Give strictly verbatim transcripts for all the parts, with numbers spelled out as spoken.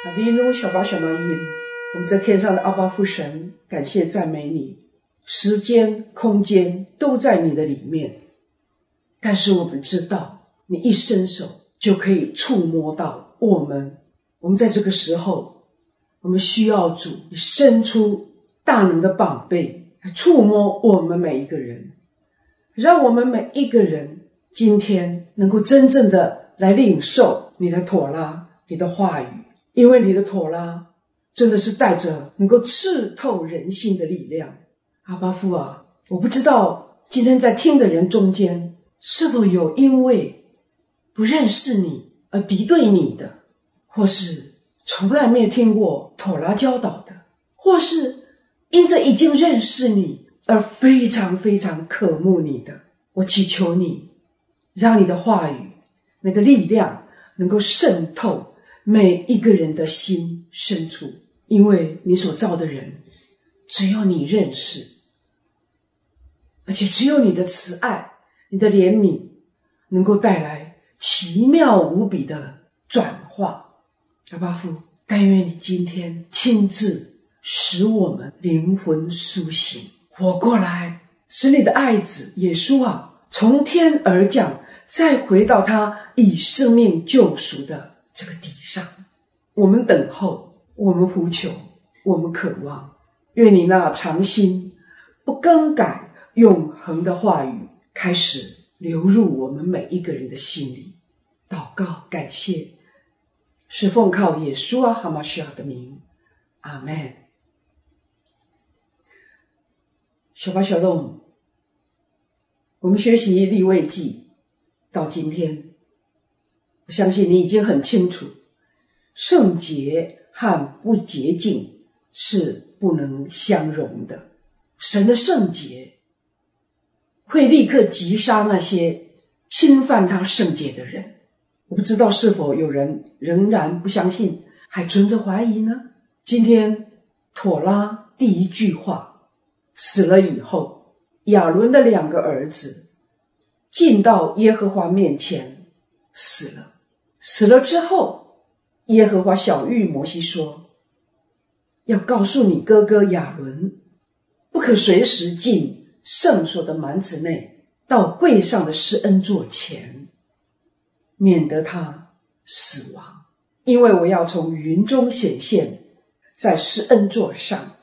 阿比努小巴小妈音，我们在天上的阿爸父神，感谢赞美你，时间空间都在你的里面，但是我们知道你一伸手就可以触摸到我们。我们在这个时候，我们需要主伸出大能的膀臂触摸我们每一个人，让我们每一个人今天能够真正的来领受你的妥拉，你的话语，因为你的妥拉真的是带着能够刺透人心的力量。阿爸父啊，我不知道今天在听的人中间是否有因为不认识你而敌对你的，或是从来没有听过妥拉教导的，或是因着已经认识你而非常非常渴慕你的。我祈求你让你的话语那个力量能够渗透每一个人的心深处，因为你所造的人只有你认识，而且只有你的慈爱，你的怜悯能够带来奇妙无比的转化。阿爸父，但愿你今天亲自使我们灵魂苏醒，活过来，使你的爱子耶稣啊从天而降，再回到他以生命救赎的这个地上。我们等候，我们呼求，我们渴望，愿你那长新不更改永恒的话语开始流入我们每一个人的心里。祷告感谢，是奉靠耶稣啊哈马西亚的名，阿们。小巴小龙，我们学习利未记到今天，我相信你已经很清楚，圣洁和不洁净是不能相容的。神的圣洁会立刻击杀那些侵犯他圣洁的人。我不知道是否有人仍然不相信，还存着怀疑呢？今天妥拉第一句话，死了以后，亚伦的两个儿子进到耶和华面前死了。死了之后，耶和华晓谕摩西说，要告诉你哥哥亚伦，不可随时进圣所的幔子内，到柜上的施恩座前，免得他死亡，因为我要从云中显现在施恩座上。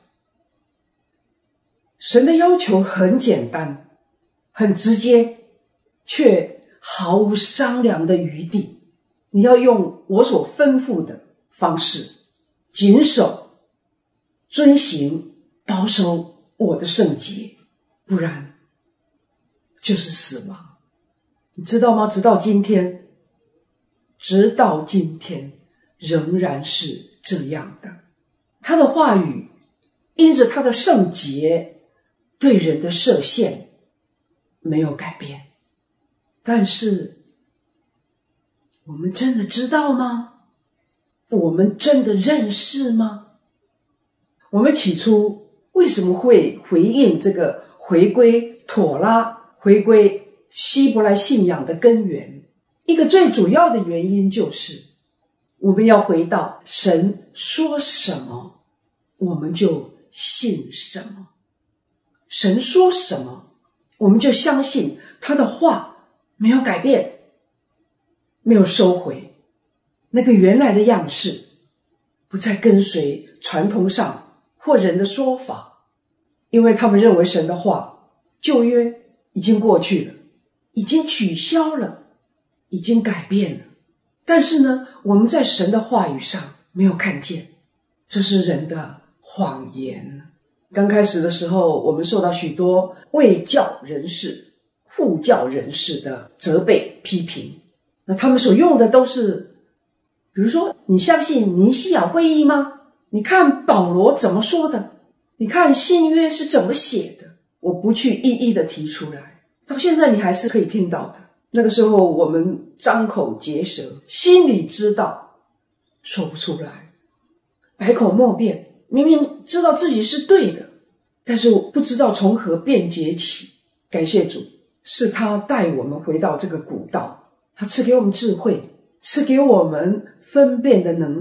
神的要求很简单，很直接，却毫无商量的余地。你要用我所吩咐的方式，谨守、遵行、保守我的圣洁，不然就是死亡。你知道吗？直到今天，直到今天仍然是这样的。他的话语因着他的圣洁对人的设限没有改变，但是我们真的知道吗？我们真的认识吗？我们起初为什么会回应这个回归妥拉，回归希伯来信仰的根源？一个最主要的原因就是我们要回到神说什么我们就信什么，神说什么我们就相信他的话，没有改变，没有收回那个原来的样式，不再跟随传统上或人的说法，因为他们认为神的话旧约已经过去了，已经取消了，已经改变了。但是呢，我们在神的话语上没有看见，这是人的谎言。刚开始的时候，我们受到许多卫教人士、护教人士的责备批评，那他们所用的都是，比如说，你相信尼西亚会议吗？你看保罗怎么说的？你看新约是怎么写的？我不去一一的提出来，到现在你还是可以听到的。那个时候我们张口结舌，心里知道，说不出来，百口莫辩。明明知道自己是对的，但是我不知道从何辩解起。感谢主，是他带我们回到这个古道，他赐给我们智慧，赐给我们分辨的能力，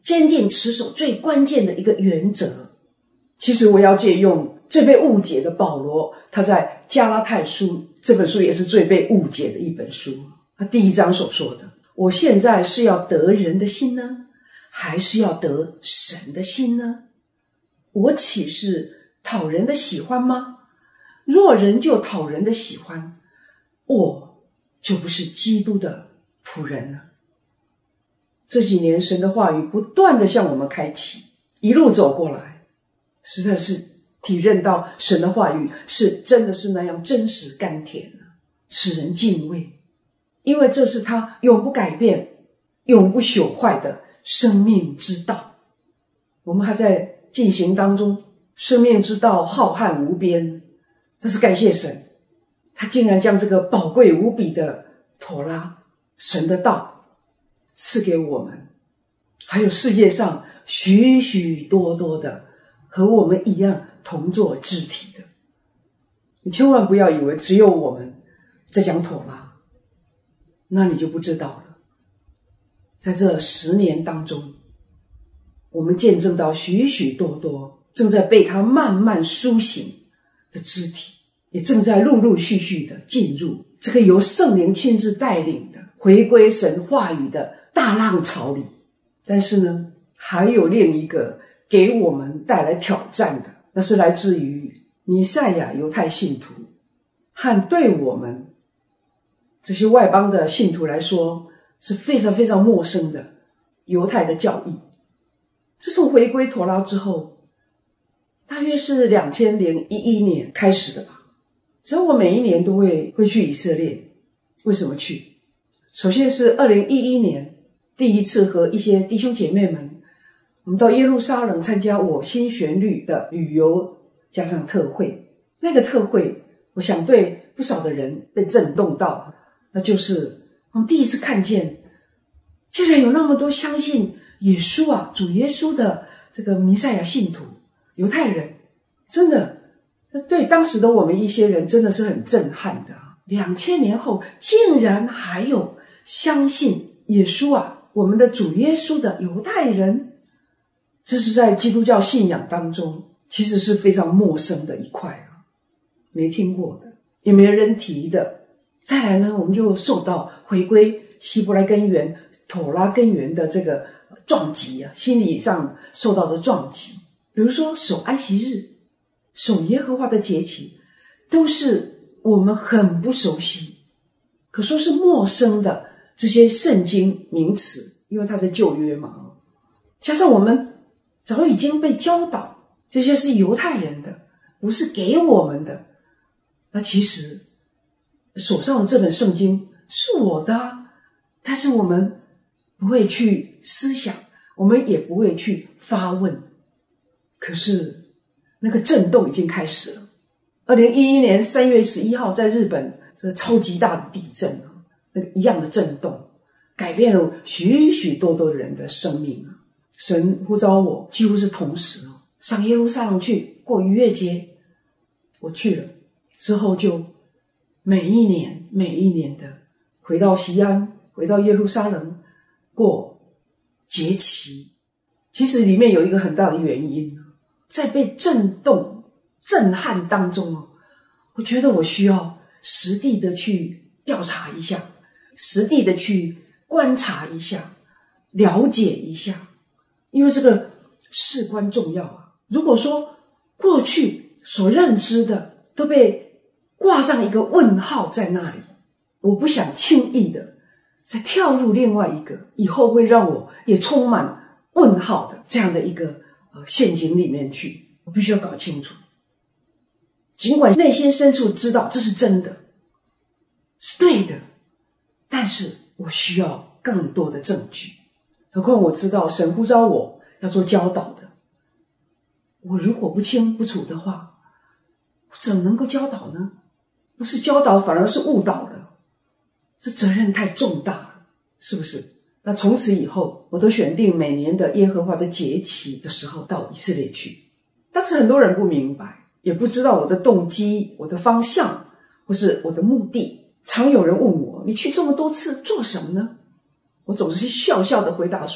坚定持守最关键的一个原则。其实我要借用最被误解的保罗，他在加拉太书这本书也是最被误解的一本书。他第一章所说的，我现在是要得人的心呢，还是要得神的心呢？我岂是讨人的喜欢吗？若人就讨人的喜欢，我就不是基督的仆人了。这几年神的话语不断的向我们开启，一路走过来，实在是体认到神的话语是真的是那样真实甘甜的，使人敬畏。因为这是他永不改变永不朽坏的生命之道。我们还在进行当中，生命之道浩瀚无边，但是感谢神，他竟然将这个宝贵无比的妥拉神的道赐给我们，还有世界上许许多多的和我们一样同作肢体的。你千万不要以为只有我们在讲妥拉，那你就不知道了。在这十年当中，我们见证到许许多多正在被他慢慢苏醒的肢体，也正在陆陆续续的进入这个由圣灵亲自带领的回归神话语的大浪潮里。但是呢，还有另一个给我们带来挑战的，那是来自于弥赛亚犹太信徒和对我们这些外邦的信徒来说是非常非常陌生的犹太的教义。自从回归妥拉之后，大约是二零零一年开始的吧。所以我每一年都会会去以色列。为什么去？首先是二零一一年第一次和一些弟兄姐妹们，我们到耶路撒冷参加我新旋律的旅游加上特会。那个特会我想对不少的人被震动到，那就是我们第一次看见竟然有那么多相信耶稣啊主耶稣的这个弥赛亚信徒犹太人。真的对当时的我们一些人真的是很震撼的。两千年后竟然还有相信耶稣啊我们的主耶稣的犹太人，这是在基督教信仰当中其实是非常陌生的一块啊，没听过的，也没人提的。再来呢，我们就受到回归希伯来根源妥拉根源的这个撞击啊，心理上受到的撞击。比如说守安息日，守耶和华的节期，都是我们很不熟悉，可说是陌生的这些圣经名词，因为它是旧约嘛，加上我们早已经被教导这些是犹太人的，不是给我们的。那其实手上的这本圣经是我的啊，但是我们不会去思想，我们也不会去发问。可是那个震动已经开始了。二零一一年三月十一号在日本，这超级大的地震，那个一样的震动改变了许许多多人的生命。神呼召我几乎是同时上耶路撒冷去过逾越节，我去了之后就每一年每一年的回到西安，回到耶路撒冷过节期。其实里面有一个很大的原因，在被震动震撼当中，我觉得我需要实地的去调查一下，实地的去观察一下，了解一下，因为这个事关重要啊。如果说过去所认知的都被挂上一个问号在那里，我不想轻易的再跳入另外一个以后会让我也充满问号的这样的一个呃陷阱里面去。我必须要搞清楚，尽管内心深处知道这是真的，是对的，但是我需要更多的证据。何况我知道神呼召我要做教导的，我如果不清不楚的话，我怎么能够教导呢？不是教导反而是误导了，这责任太重大了，是不是？那从此以后我都选定每年的耶和华的节期的时候到以色列去。当时很多人不明白，也不知道我的动机，我的方向，或是我的目的。常有人问我，你去这么多次做什么呢？我总是笑笑的回答说，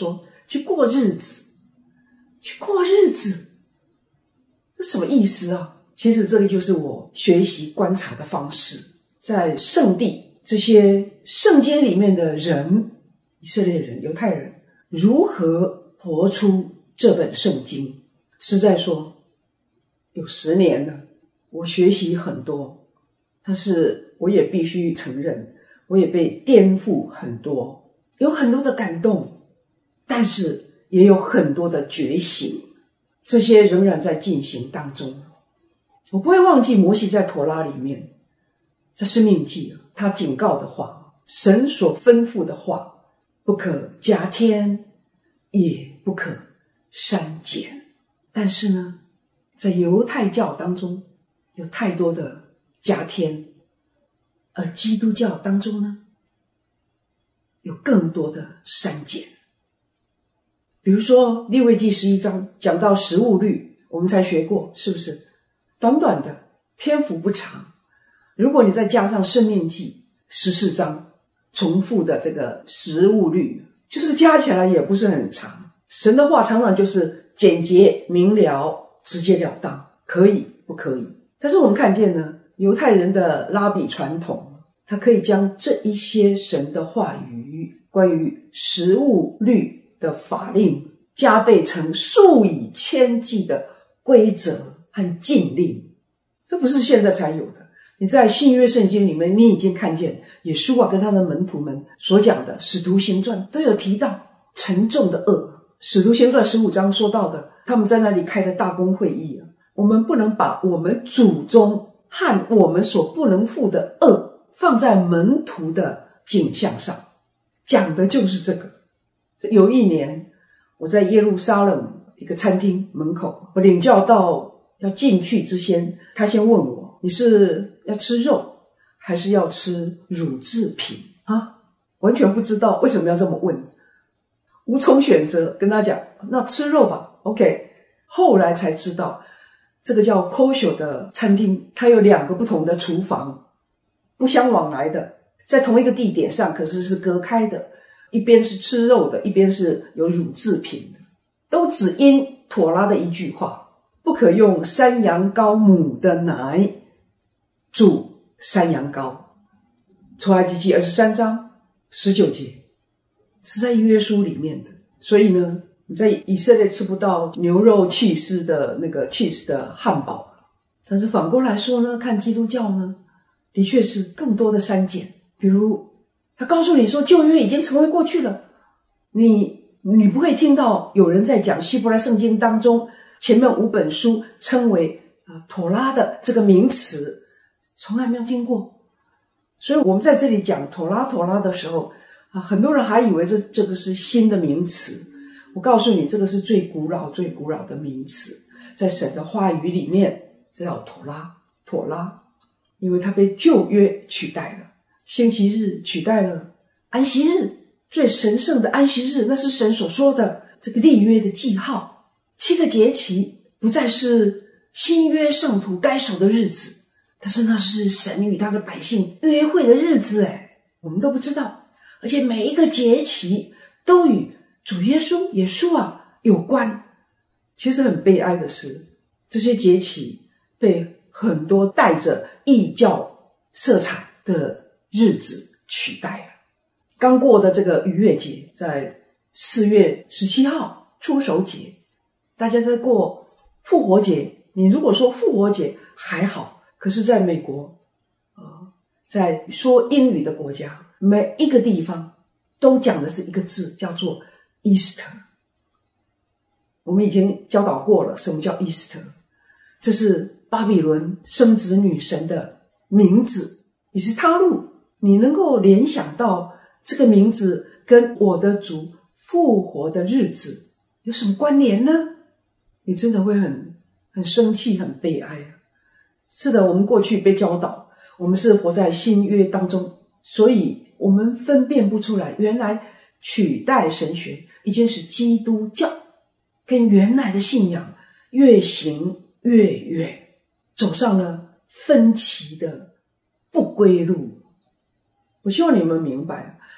去过日子，去过日子，这什么意思啊？其实这个就是我学习观察的方式，在圣地这些圣经里面的人，以色列人、犹太人如何活出这本圣经。实在说有十年了，我学习很多，但是我也必须承认，我也被颠覆很多，有很多的感动，但是也有很多的觉醒，这些仍然在进行当中。我不会忘记摩西在妥拉里面，在申命记他警告的话，神所吩咐的话，不可加添，也不可删减。但是呢，在犹太教当中有太多的加添，而基督教当中呢，有更多的删减。比如说利未记十一章讲到食物律，我们才学过，是不是？短短的，篇幅不长。如果你再加上申命记十四章重复的这个食物律，就是加起来也不是很长。神的话常常就是简洁明了，直截了当，可以不可以？但是我们看见呢，犹太人的拉比传统，他可以将这一些神的话语，关于食物律的法令，加倍成数以千计的规则和禁令。这不是现在才有的，你在新约圣经里面，你已经看见耶稣啊跟他的门徒们所讲的使徒行传都有提到沉重的恶。使徒行传十五章说到的，他们在那里开的大公会议啊，我们不能把我们祖宗和我们所不能负的恶放在门徒的景象上，讲的就是这个。有一年我在耶路撒冷一个餐厅门口，我领教到要进去之前，他先问我，你是要吃肉还是要吃乳制品啊？完全不知道为什么要这么问，无从选择，跟他讲那吃肉吧 OK。 后来才知道这个叫 kosher 的餐厅，它有两个不同的厨房，不相往来的，在同一个地点上可是是隔开的，一边是吃肉的，一边是有乳制品的，都只因妥拉的一句话，不可用山羊羔母的奶煮山羊羔。出埃及记二十三章十九节是在约书里面的。所以呢，你在以色列吃不到牛肉起司的那个 cheese 的汉堡，但是反过来说呢，看基督教呢，的确是更多的删减。比如他告诉你说旧约已经成为过去了，你你不会听到有人在讲希伯来圣经当中前面五本书称为啊妥拉的这个名词，从来没有听过。所以我们在这里讲妥拉妥拉的时候啊，很多人还以为这这个是新的名词。我告诉你，这个是最古老最古老的名词，在神的话语里面，这叫妥拉妥拉，因为它被旧约取代了，星期日取代了安息日，最神圣的安息日，那是神所说的这个立约的记号。七个节期不再是新约圣徒该守的日子，但是那是神与他的百姓约会的日子，诶我们都不知道。而且每一个节期都与主耶稣耶稣啊有关。其实很悲哀的是，这些节期被很多带着异教色彩的日子取代了。刚过的这个逾越节，在四月十七号初守节，大家在过复活节。你如果说复活节还好，可是在美国呃，在说英语的国家，每一个地方都讲的是一个字，叫做 Easter。 我们已经教导过了什么叫 Easter， 这是巴比伦生子女神的名字，你是他路，你能够联想到这个名字跟我的主复活的日子有什么关联呢？你真的会很很生气很悲哀啊。是的，我们过去被教导，我们是活在新约当中，所以我们分辨不出来，原来取代神学已经是基督教跟原来的信仰越行越远，走上了分歧的不归路。我希望你们明白，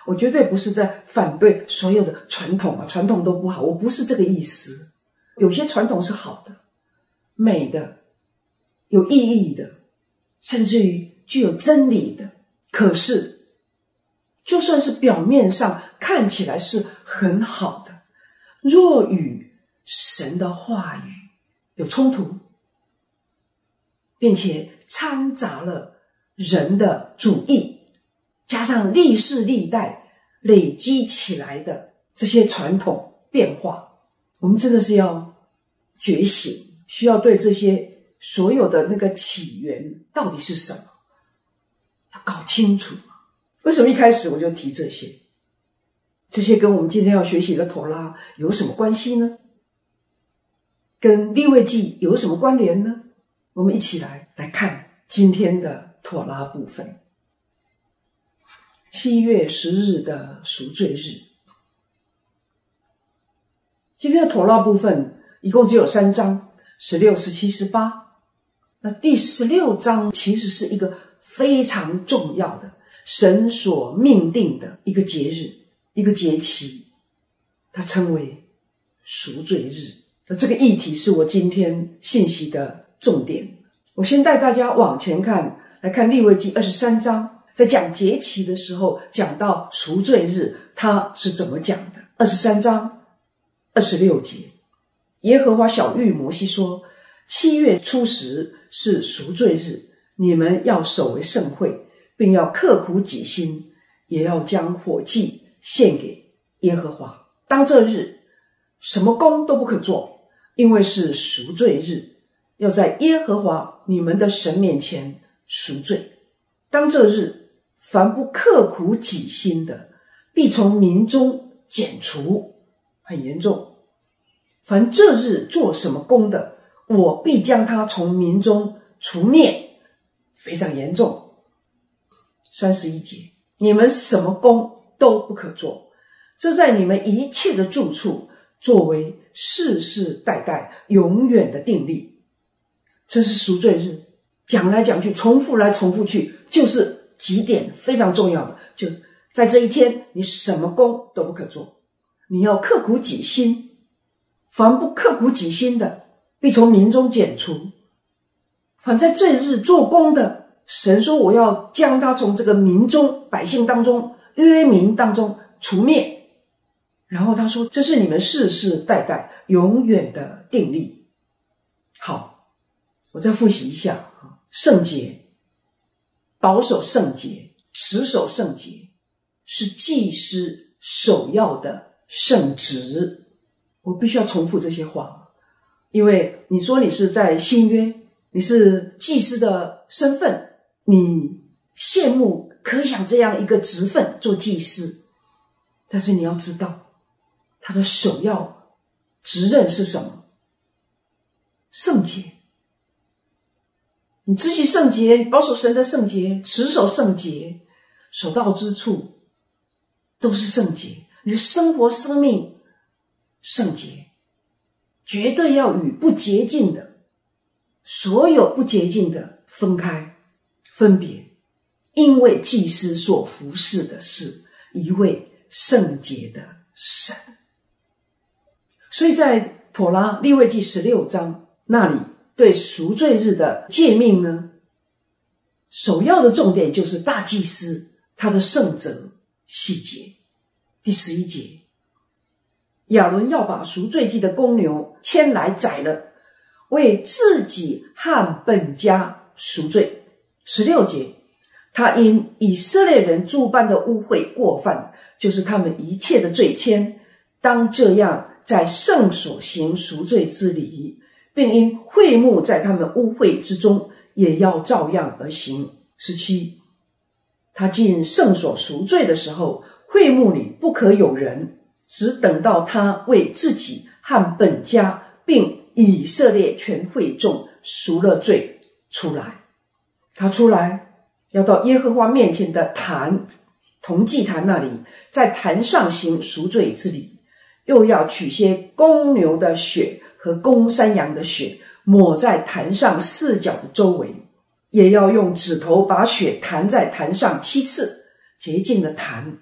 我绝对不是在反对所有的传统啊，传统都不好，我不是这个意思。有些传统是好的、美的、有意义的，甚至于具有真理的。可是就算是表面上看起来是很好的，若与神的话语有冲突，并且掺杂了人的主义，加上历世历代累积起来的这些传统变化，我们真的是要觉醒，需要对这些所有的那个起源到底是什么要搞清楚。为什么一开始我就提这些？这些跟我们今天要学习的妥拉有什么关系呢？跟利未记有什么关联呢？我们一起来来看今天的妥拉部分。七月十日的赎罪日。今天的妥拉部分一共只有三章，十六、十七、十八。那第十六章其实是一个非常重要的神所命定的一个节日，一个节期，它称为赎罪日。那这个议题是我今天信息的重点。我先带大家往前看，来看利未记二十三章，在讲节期的时候讲到赎罪日它是怎么讲的。二十三章二十六节，耶和华晓谕摩西说，七月初十是赎罪日，你们要守为圣会，并要刻苦己心，也要将火祭献给耶和华。当这日什么工都不可做，因为是赎罪日，要在耶和华你们的神面前赎罪。当这日凡不刻苦己心的，必从民中剪除。很严重。凡这日做什么工的，我必将他从民中除灭。非常严重。三十一节，你们什么工都不可做，这在你们一切的住处作为世世代代永远的定例。这是赎罪日，讲来讲去，重复来重复去，就是几点非常重要的，就是在这一天你什么工都不可做，你要刻苦己心，凡不刻苦己心的，必从民中剪除。凡在这日做工的，神说我要将他从这个民中百姓当中约民当中除灭。然后他说这是你们世世代代永远的定例。好，我再复习一下，圣洁，保守圣洁，持守圣洁，是祭司首要的圣职。我必须要重复这些话，因为你说你是在新约，你是祭司的身份，你羡慕可想这样一个职分做祭司，但是你要知道他的首要职任是什么？圣洁。你知其圣洁，你保守神的圣洁，持守圣洁，所到之处都是圣洁。你的生活生命圣洁，绝对要与不洁净的，所有不洁净的分开分别，因为祭司所服侍的是一位圣洁的神。所以在妥拉利未记十六章那里对赎罪日的诫命呢，首要的重点就是大祭司他的圣责细节。第十一节，亚伦要把赎罪祭的公牛牵来宰了，为自己和本家赎罪。十六节，他因以色列人诸般的污秽过犯，就是他们一切的罪愆，当这样在圣所行赎罪之礼，并因会幕在他们污秽之中，也要照样而行。十七，他进圣所赎罪的时候，会幕里不可有人，只等到他为自己和本家并以色列全会众赎了罪出来。他出来要到耶和华面前的坛，铜祭坛那里，在坛上行赎罪之礼，又要取些公牛的血和公山羊的血，抹在坛上四角的周围，也要用指头把血弹在坛上七次，洁净了坛，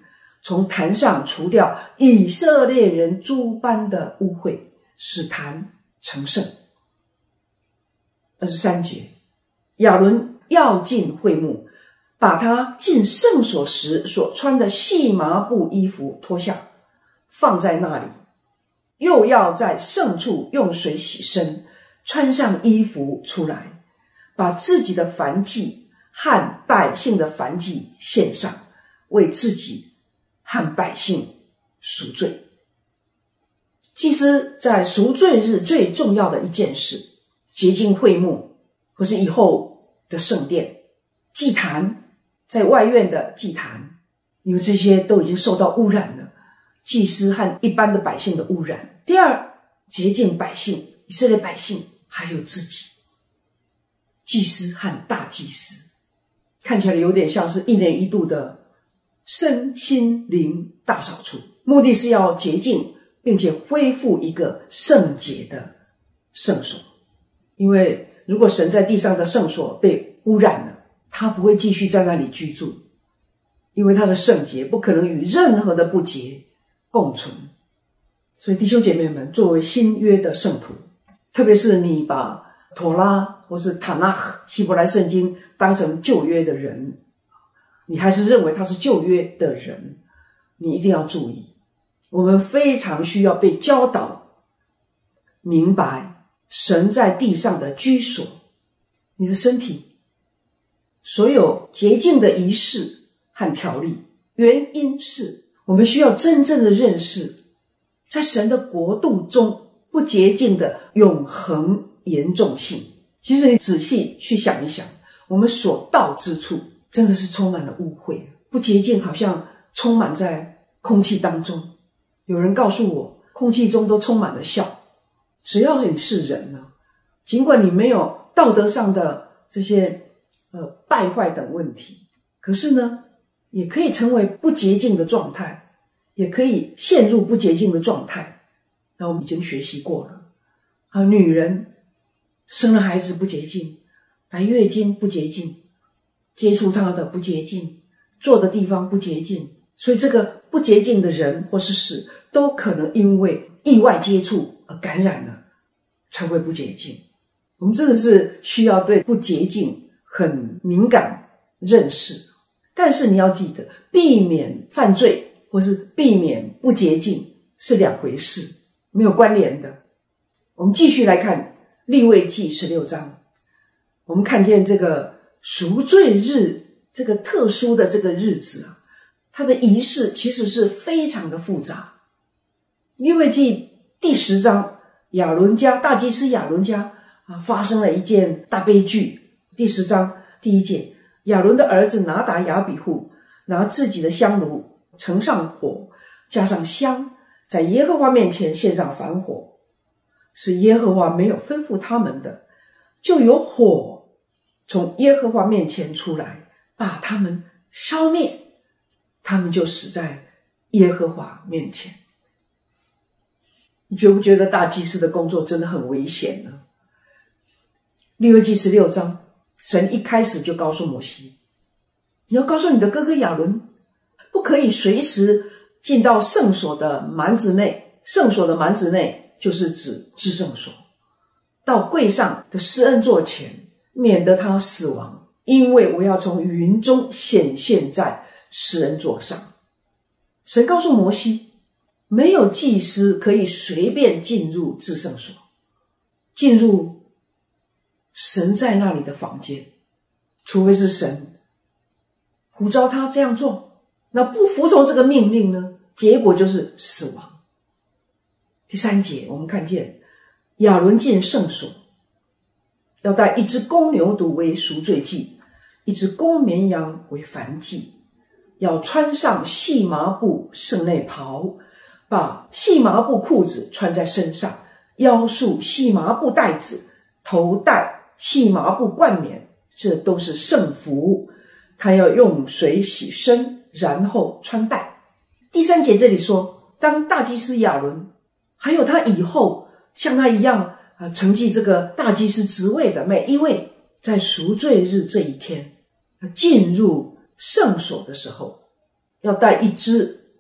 从坛上除掉以色列人诸般的污秽，使坛成圣。二十三节，亚伦要进会幕，把他进圣所时所穿的细麻布衣服脱下，放在那里，又要在圣处用水洗身，穿上衣服出来，把自己的燔祭和百姓的燔祭献上，为自己和百姓赎罪。祭司在赎罪日最重要的一件事，洁净会幕或是以后的圣殿，祭坛，在外院的祭坛，因为这些都已经受到污染了，祭司和一般的百姓的污染。第二，洁净百姓，以色列百姓还有自己，祭司和大祭司，看起来有点像是一年一度的身心灵大扫除，目的是要洁净并且恢复一个圣洁的圣所。因为如果神在地上的圣所被污染了，他不会继续在那里居住，因为他的圣洁不可能与任何的不洁共存。所以弟兄姐妹们，作为新约的圣徒，特别是你把妥拉或是塔纳赫希伯来圣经当成旧约的人，你还是认为他是旧约的人，你一定要注意，我们非常需要被教导明白神在地上的居所。你的身体所有洁净的仪式和条例，原因是我们需要真正的认识在神的国度中不洁净的永恒严重性。其实你仔细去想一想，我们所到之处真的是充满了污秽，不洁净好像充满在空气当中。有人告诉我，空气中都充满了笑。只要你是人呢，尽管你没有道德上的这些呃败坏等问题，可是呢也可以成为不洁净的状态，也可以陷入不洁净的状态。那我们已经学习过了啊，女人生了孩子不洁净，来月经不洁净，接触她的不洁净，坐的地方不洁净，所以这个不洁净的人或是事都可能因为意外接触而感染了，成为不洁净。我们真的是需要对不洁净很敏感认识，但是你要记得，避免犯罪或是避免不洁净是两回事，没有关联的。我们继续来看利未记十六章，我们看见这个赎罪日，这个特殊的这个日子啊，它的仪式其实是非常的复杂。利未记第十章，亚伦家大祭司亚伦家啊发生了一件大悲剧。第十章第一节，亚伦的儿子拿达亚比户拿自己的香炉盛上火，加上香，在耶和华面前献上燔火，是耶和华没有吩咐他们的，就有火从耶和华面前出来，把他们烧灭，他们就死在耶和华面前。你觉不觉得大祭司的工作真的很危险呢？利未记十六章，神一开始就告诉摩西，你要告诉你的哥哥亚伦，不可以随时进到圣所的幔子内，圣所的幔子内就是指至圣所，到柜上的施恩座前，免得他死亡，因为我要从云中显现在施恩座上。神告诉摩西，没有祭司可以随便进入至圣所，进入神在那里的房间，除非是神呼召他这样做。那不服从这个命令呢，结果就是死亡。第三节我们看见亚伦进圣所，要带一只公牛犊为赎罪祭，一只公绵羊为燔祭，要穿上细麻布圣内袍，把细麻布裤子穿在身上，腰束细麻布带子，头戴细麻布冠冕，这都是圣服。他要用水洗身，然后穿戴。第三节这里说，当大祭司亚伦还有他以后像他一样啊，承继这个大祭司职位的每一位，在赎罪日这一天进入圣所的时候，要带一只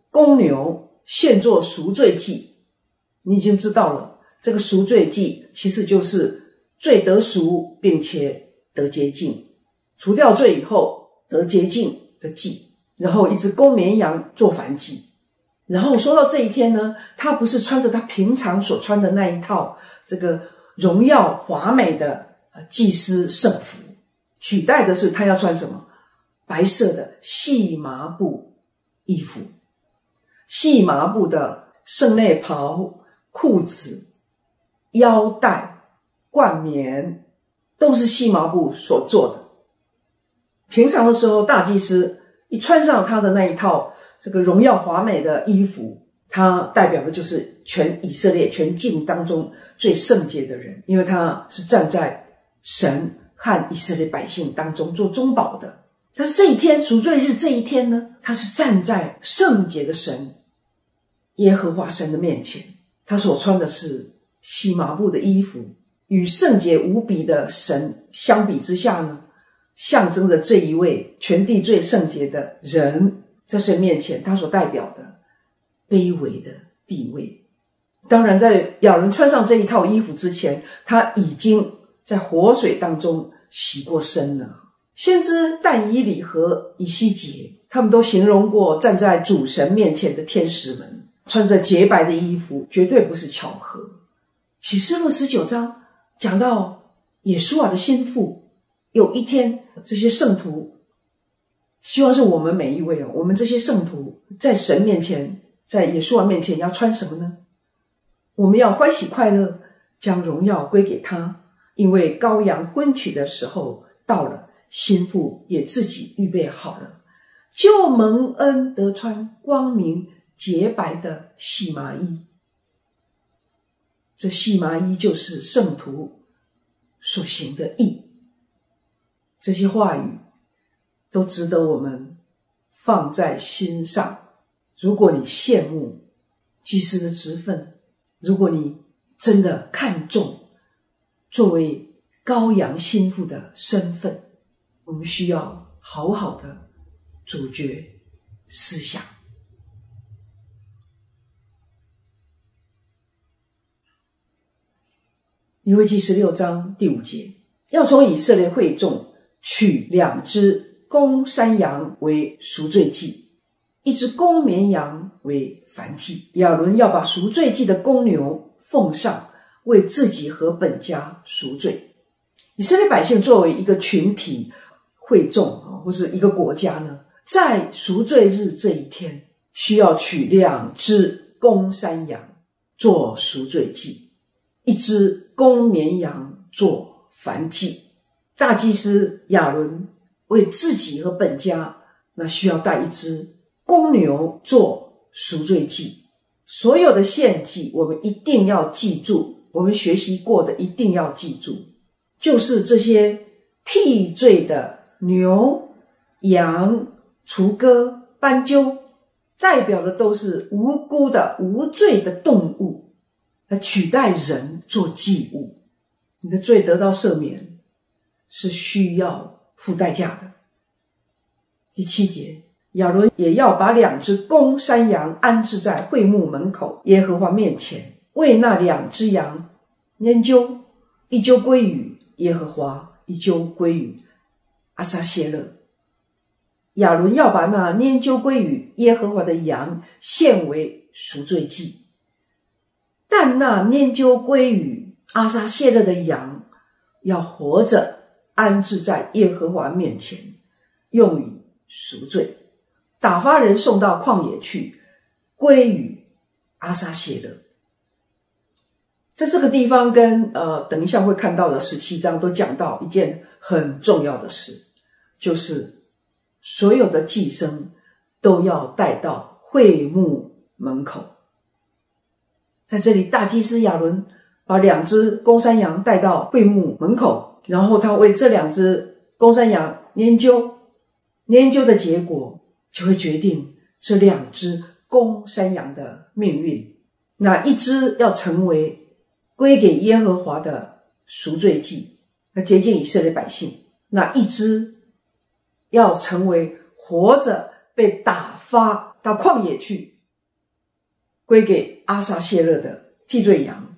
公牛献作赎罪祭。你已经知道了，这个赎罪祭其实就是罪得赎并且得洁净，除掉罪以后得洁净的祭，然后一只公绵羊做燔祭。然后说到这一天呢，他不是穿着他平常所穿的那一套这个荣耀华美的祭司圣服，取代的是他要穿什么？白色的细麻布衣服，细麻布的圣内袍、裤子、腰带、冠冕都是细麻布所做的。平常的时候，大祭司一穿上他的那一套这个荣耀华美的衣服，他代表的就是全以色列全境当中最圣洁的人，因为他是站在神和以色列百姓当中做中保的。但是这一天赎罪日这一天呢，他是站在圣洁的神耶和华神的面前，他所穿的是细麻布的衣服，与圣洁无比的神相比之下呢，象征着这一位全地最圣洁的人在神面前他所代表的卑微的地位。当然在亚伦穿上这一套衣服之前，他已经在活水当中洗过身了。先知但以理和以西结他们都形容过站在主神面前的天使们穿着洁白的衣服，绝对不是巧合。启示录十九章讲到耶稣啊的心腹，有一天这些圣徒，希望是我们每一位哦，我们这些圣徒在神面前，在耶稣面前要穿什么呢？我们要欢喜快乐，将荣耀归给他，因为羔羊婚娶的时候到了，心腹也自己预备好了，就蒙恩得穿光明洁白的细麻衣。这细麻衣就是圣徒所行的义。这些话语都值得我们放在心上。如果你羡慕祭司的职分，如果你真的看重作为羔羊心腹的身份，我们需要好好的主角思想。利未记十六章第五节，要从以色列会众取两只公山羊为赎罪祭，一只公绵羊为燔祭。亚伦要把赎罪祭的公牛奉上，为自己和本家赎罪。以色列百姓作为一个群体会众或是一个国家呢，在赎罪日这一天需要取两只公山羊做赎罪祭，一只公绵羊做燔祭。大祭司亚伦为自己和本家，那需要带一只公牛做赎罪祭。所有的献祭我们一定要记住，我们学习过的一定要记住，就是这些替罪的牛、羊、雏鸽、斑鸠，代表的都是无辜的无罪的动物，来取代人做祭物。你的罪得到赦免是需要付代价的。第七节，亚伦也要把两只公山羊安置在会幕门口耶和华面前，为那两只羊拈阄，一阄归于耶和华，一阄归于阿撒谢勒。亚伦要把那拈阄归于耶和华的羊献为赎罪祭，但那拈阄归于阿撒谢勒的羊要活着安置在耶和华面前，用于赎罪。打发人送到旷野去，归于阿撒谢勒。在这个地方跟呃等一下会看到的十七章都讲到一件很重要的事，就是所有的祭牲都要带到会幕门口。在这里大祭司亚伦把两只公山羊带到会幕门口，然后他为这两只公山羊拈阄，拈阄的结果就会决定这两只公山羊的命运。哪一只要成为归给耶和华的赎罪祭，来洁净以色列百姓，哪一只要成为活着被打发到旷野去归给阿撒谢勒的替罪羊。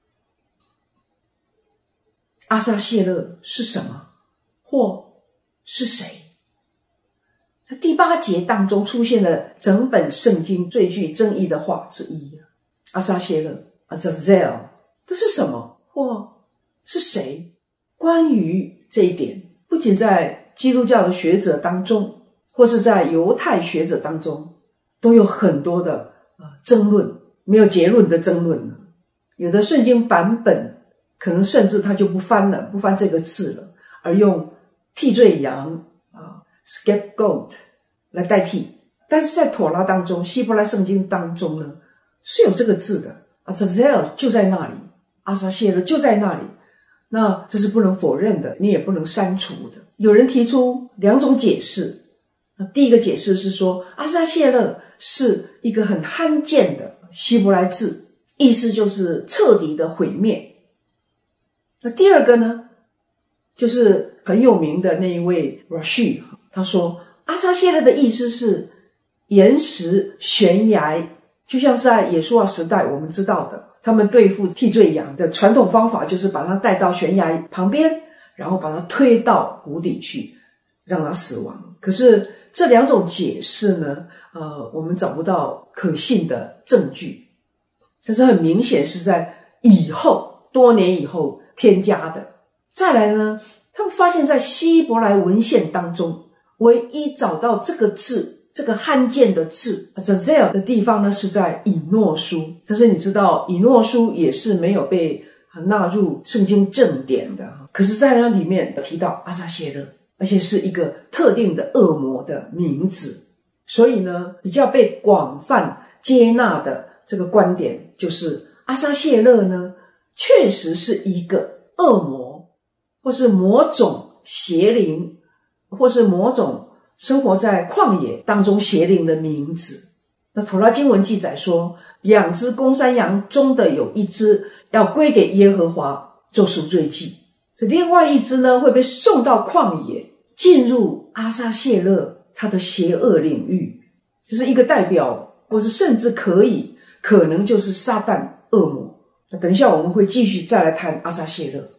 阿撒谢勒是什么？或是谁？在第八节当中出现了整本圣经最具争议的话之一。阿撒谢勒 Azazel 这是什么？或是谁？关于这一点，不仅在基督教的学者当中，或是在犹太学者当中，都有很多的、呃、争论，没有结论的争论了。有的圣经版本可能甚至他就不翻了，不翻这个字了，而用替罪羊啊 scapegoat 来代替。但是在妥拉当中，希伯来圣经当中呢，是有这个字的。Azazel 就在那里，阿撒谢勒就在那里，那这是不能否认的，你也不能删除的。有人提出两种解释。第一个解释是说，阿撒谢勒是一个很罕见的希伯来字，意思就是彻底的毁灭。那第二个呢，就是很有名的那一位 Rashi， 他说阿撒谢勒的意思是岩石悬崖，就像是在耶稣时代我们知道的，他们对付替罪羊的传统方法就是把他带到悬崖旁边，然后把他推到谷底去，让他死亡。可是这两种解释呢，呃，我们找不到可信的证据，但是很明显是在以后多年以后添加的。再来呢，他们发现在希伯来文献当中，唯一找到这个字，这个罕见的字 Azazel 的地方呢，是在以诺书。但是你知道以诺书也是没有被纳入圣经正典的，可是在那里面提到阿撒谢勒，而且是一个特定的恶魔的名字。所以呢，比较被广泛接纳的这个观点就是阿撒谢勒呢，确实是一个恶魔，或是某种邪灵，或是某种生活在旷野当中邪灵的名字。那妥拉经文记载说，两只公山羊中的有一只要归给耶和华做赎罪祭，这另外一只呢会被送到旷野，进入阿撒谢勒他的邪恶领域，就是一个代表，或是甚至可以可能就是撒旦恶魔。那等一下我们会继续再来谈阿撒谢勒。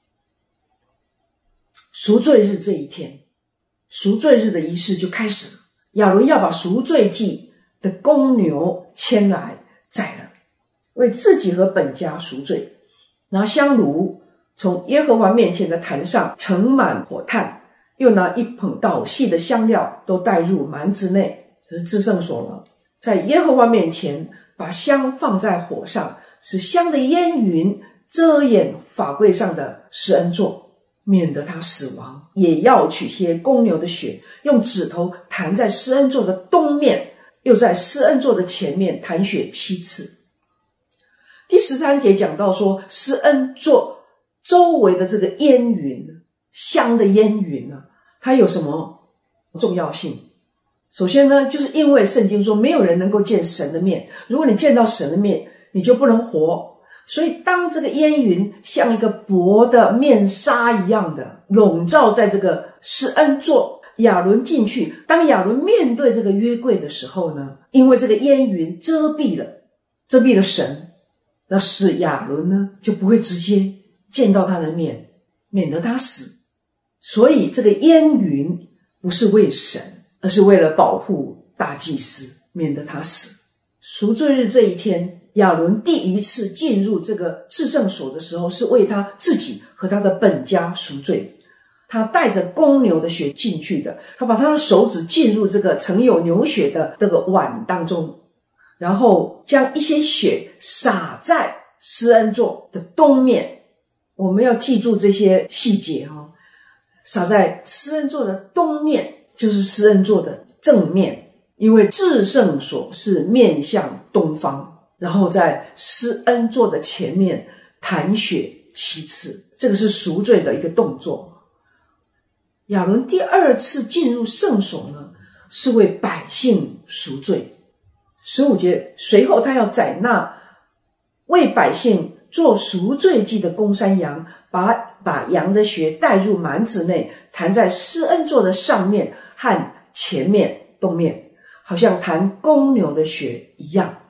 赎罪日这一天，赎罪日的仪式就开始了。亚伦要把赎罪祭的公牛牵来宰了，为自己和本家赎罪，拿香炉从耶和华面前的坛上盛满火炭，又拿一捧捣细的香料都带入幔子内，这是至圣所了。在耶和华面前把香放在火上，使香的烟云遮掩法柜上的施恩座，免得他死亡。也要取些公牛的血，用指头弹在施恩座的东面，又在施恩座的前面弹血七次。第十三节讲到说，施恩座周围的这个烟云，香的烟云呢，它有什么重要性？首先呢，就是因为圣经说没有人能够见神的面，如果你见到神的面，你就不能活。所以当这个烟云像一个薄的面纱一样的笼罩在这个施恩座，亚伦进去，当亚伦面对这个约柜的时候呢，因为这个烟云遮蔽了遮蔽了神，那使亚伦呢就不会直接见到他的面，免得他死。所以这个烟云不是为神，而是为了保护大祭司，免得他死。赎罪日这一天，亚伦第一次进入这个至圣所的时候，是为他自己和他的本家赎罪。他带着公牛的血进去的，他把他的手指进入这个盛有牛血的这个碗当中，然后将一些血洒在施恩座的东面。我们要记住这些细节哦，洒在施恩座的东面就是施恩座的正面，因为至圣所是面向东方，然后在施恩座的前面弹血七次，这个是赎罪的一个动作。亚伦第二次进入圣所呢，是为百姓赎罪。十五节，随后他要宰那为百姓做赎罪祭的公山羊，把把羊的血带入幔子内，弹在施恩座的上面和前面东面，好像弹公牛的血一样。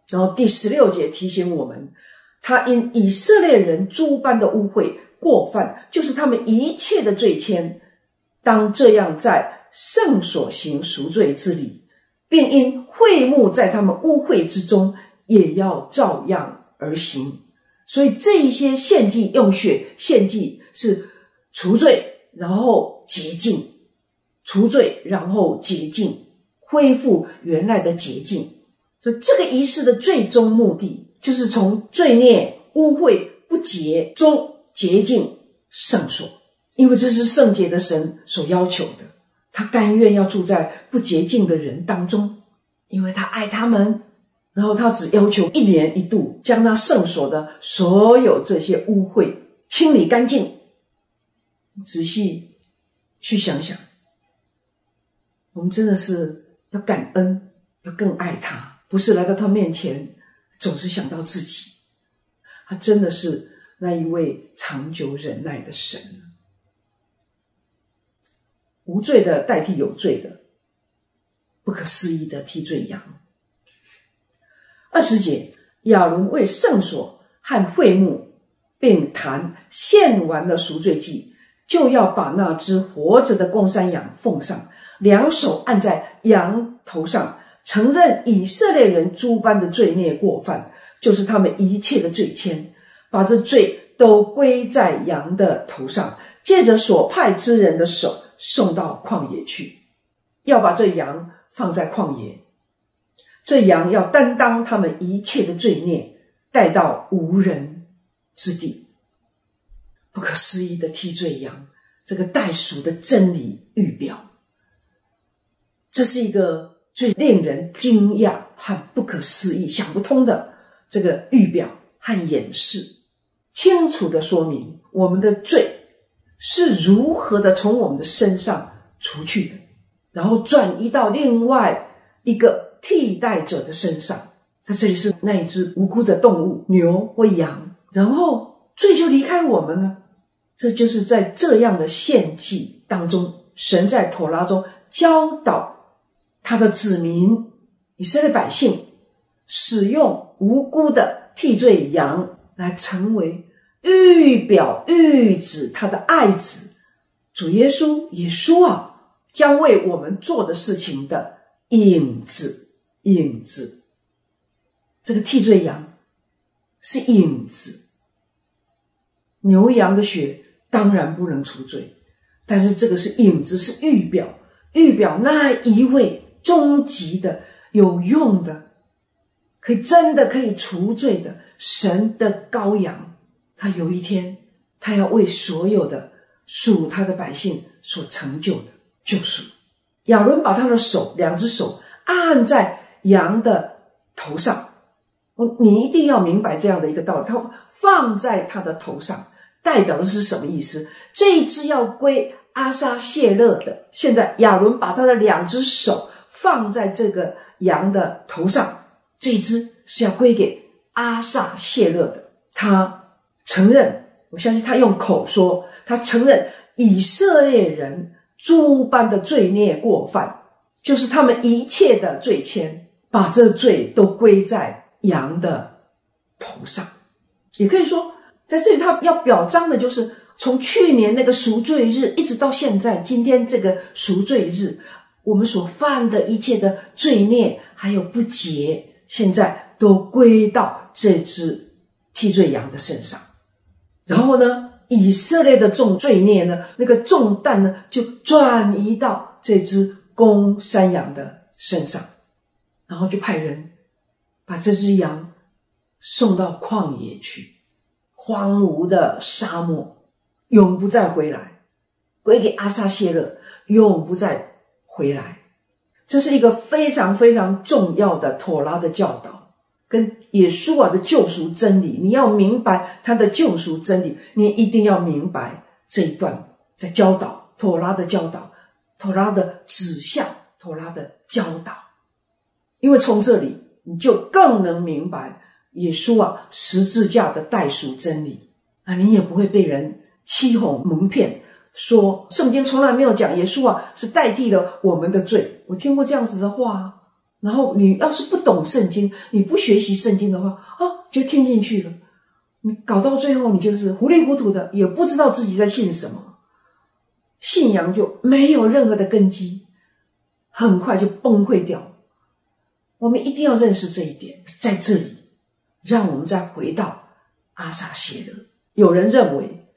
然后第十六节提醒我们，他因以色列人诸般的污秽过犯，就是他们一切的罪愆，当这样在圣所行赎罪之礼，并因会幕在他们污秽之中，也要照样而行。所以这一些献祭，用血献祭是除罪然后洁净，除罪然后洁净，恢复原来的洁净。所以这个仪式的最终目的，就是从罪孽污秽不洁中洁净圣所，因为这是圣洁的神所要求的，他甘愿要住在不洁净的人当中，因为他爱他们，然后他只要求一年一度将那圣所的所有这些污秽清理干净。仔细去想想，我们真的是要感恩，要更爱他，不是来到他面前总是想到自己。他真的是那一位长久忍耐的神，无罪的代替有罪的，不可思议的替罪羊。二十节，亚伦为圣所和会幕并坛献完了赎罪祭，就要把那只活着的公山羊奉上，两手按在羊头上，承认以色列人诸般的罪孽过犯，就是他们一切的罪愆，把这罪都归在羊的头上，借着所派之人的手送到旷野去，要把这羊放在旷野，这羊要担当他们一切的罪孽，带到无人之地。不可思议的替罪羊，这个代赎的真理预表，这是一个最令人惊讶和不可思议、想不通的这个预表和演示，清楚地说明我们的罪是如何的从我们的身上除去的，然后转移到另外一个替代者的身上。在这里是那一只无辜的动物，牛或羊，然后罪就离开我们了。这就是在这样的献祭当中，神在妥拉中教导他的子民以色列百姓，使用无辜的替罪羊来成为预表预指他的爱子主耶稣。耶稣啊，将为我们做的事情的影子，影子。这个替罪羊是影子，牛羊的血当然不能除罪，但是这个是影子，是预表，预表那一位终极的有用的，可以真的可以除罪的神的羔羊。他有一天他要为所有的属他的百姓所成就的救赎。亚伦把他的手，两只手按在羊的头上，你一定要明白这样的一个道理，他放在他的头上代表的是什么意思？这一只要归阿撒谢勒的，现在亚伦把他的两只手放在这个羊的头上，这一只是要归给阿撒谢勒的。他承认，我相信他用口说，他承认以色列人诸般的罪孽过犯，就是他们一切的罪愆，把这罪都归在羊的头上。也可以说在这里他要表彰的就是从去年那个赎罪日一直到现在今天这个赎罪日，我们所犯的一切的罪孽还有不洁，现在都归到这只替罪羊的身上。然后呢，以色列的重罪孽呢，那个重担呢就转移到这只公山羊的身上，然后就派人把这只羊送到旷野去，荒芜的沙漠，永不再回来，归给阿撒谢勒，永不再回来。这是一个非常非常重要的妥拉的教导，跟耶稣啊的救赎真理。你要明白他的救赎真理，你一定要明白这一段在教导妥拉的教导，妥拉的指向，妥拉的教导。因为从这里你就更能明白耶稣啊十字架的代赎真理啊，你也不会被人欺哄蒙骗，说圣经从来没有讲耶稣啊是代替了我们的罪。我听过这样子的话， 然后你要是不懂圣经，你不学习圣经的话啊，就听进去了，你搞到最后你就是糊里糊涂的，也不知道自己在信什么，信仰就没有任何的根基，很快就崩溃掉。我们一定要认识这一点。在这里让我们再回到阿撒谢勒。有人认为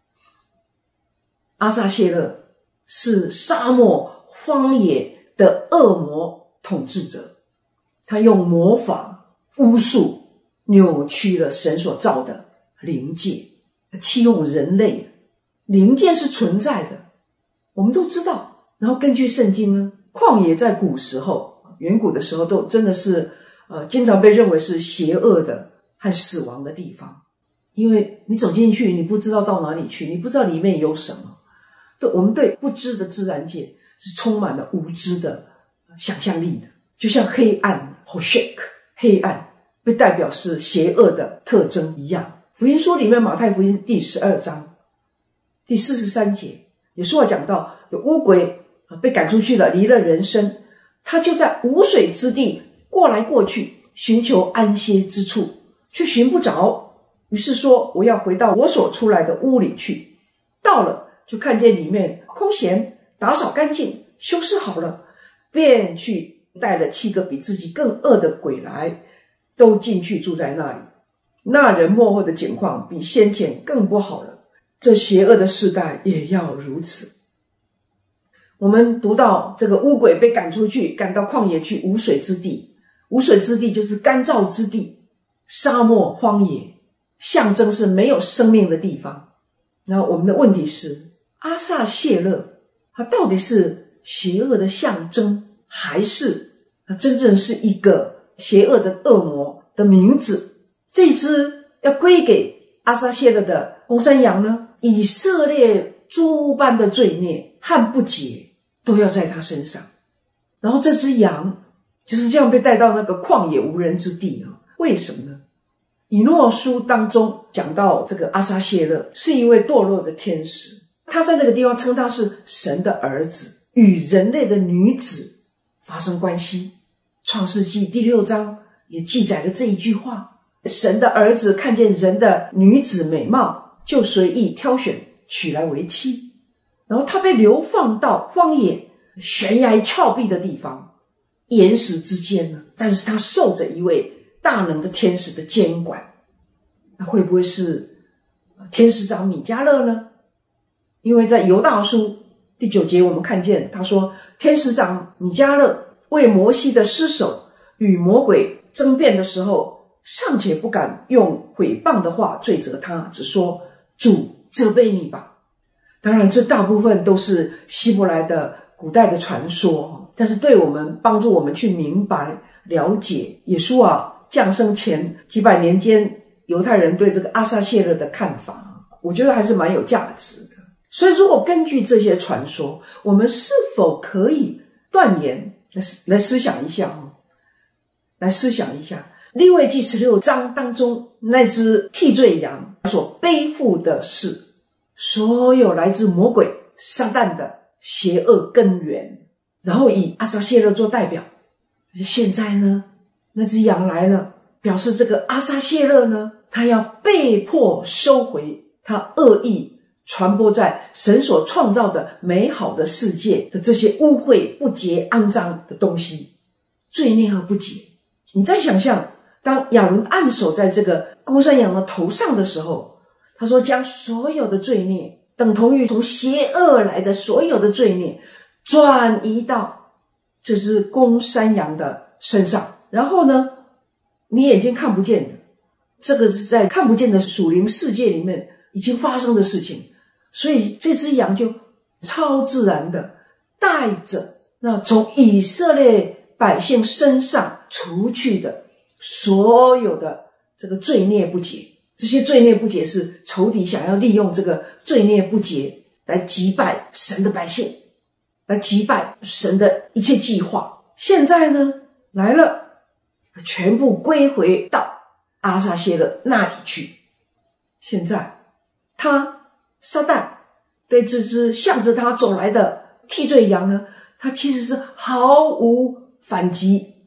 阿撒谢勒是沙漠荒野的恶魔统治者，他用魔法巫术扭曲了神所造的灵界，欺哄人类。灵界是存在的，我们都知道。然后根据圣经呢，旷野在古时候远古的时候都真的是呃，经常被认为是邪恶的和死亡的地方，因为你走进去你不知道到哪里去，你不知道里面有什么。对，我们对不知的自然界是充满了无知的想象力的，就像黑暗 Hoshek 黑暗被代表是邪恶的特征一样。福音书里面马太福音第十二章第四十三节，耶稣讲到有污鬼被赶出去了，离了人身，他就在无水之地过来过去，寻求安歇之处，却寻不着，于是说我要回到我所出来的屋里去。到了就看见里面空闲，打扫干净，修饰好了，便去带了七个比自己更恶的鬼来，都进去住在那里。那人末后的景况比先前更不好了，这邪恶的世代也要如此。我们读到这个污鬼被赶出去，赶到旷野去，无水之地。无水之地就是干燥之地，沙漠荒野，象征是没有生命的地方。然后我们的问题是，阿撒谢勒他到底是邪恶的象征，还是他真正是一个邪恶的恶魔的名字？这只要归给阿撒谢勒的公山羊呢，以色列诸般的罪孽和不洁都要在他身上。然后这只羊就是这样被带到那个旷野无人之地啊。为什么呢？以诺书当中讲到这个阿撒谢勒是一位堕落的天使，他在那个地方称他是神的儿子，与人类的女子发生关系。创世纪第六章也记载了这一句话，神的儿子看见人的女子美貌，就随意挑选娶来为妻。然后他被流放到荒野悬崖峭壁的地方，岩石之间呢，但是他受着一位大能的天使的监管。那会不会是天使长米迦勒呢？因为在犹大书第九节我们看见他说，天使长米迦勒为摩西的尸首与魔鬼争辩的时候，尚且不敢用毁谤的话罪责他，只说主责备你吧。当然这大部分都是希伯来的古代的传说，但是对我们帮助我们去明白了解耶稣啊降生前几百年间犹太人对这个阿撒谢勒的看法，我觉得还是蛮有价值的。所以如果根据这些传说，我们是否可以断言来思想一下来思想一下利未记十六章当中那只替罪羊所背负的是所有来自魔鬼撒旦的邪恶根源，然后以阿撒谢勒做代表。现在呢，那只羊来了，表示这个阿撒谢勒呢，他要被迫收回他恶意传播在神所创造的美好的世界的这些污秽不洁肮脏的东西，罪孽和不洁。你再想象，当亚伦按手在这个公山羊的头上的时候，他说将所有的罪孽等同于从邪恶来的所有的罪孽转移到这只公山羊的身上。然后呢，你眼睛看不见的，这个是在看不见的属灵世界里面已经发生的事情，所以这只羊就超自然的带着那从以色列百姓身上除去的所有的这个罪孽不洁。这些罪孽不洁是仇敌想要利用这个罪孽不洁来击败神的百姓，来击败神的一切计划。现在呢来了，全部归回到阿撒谢勒那里去。现在他撒旦对这只向着他走来的替罪羊呢，他其实是毫无反击，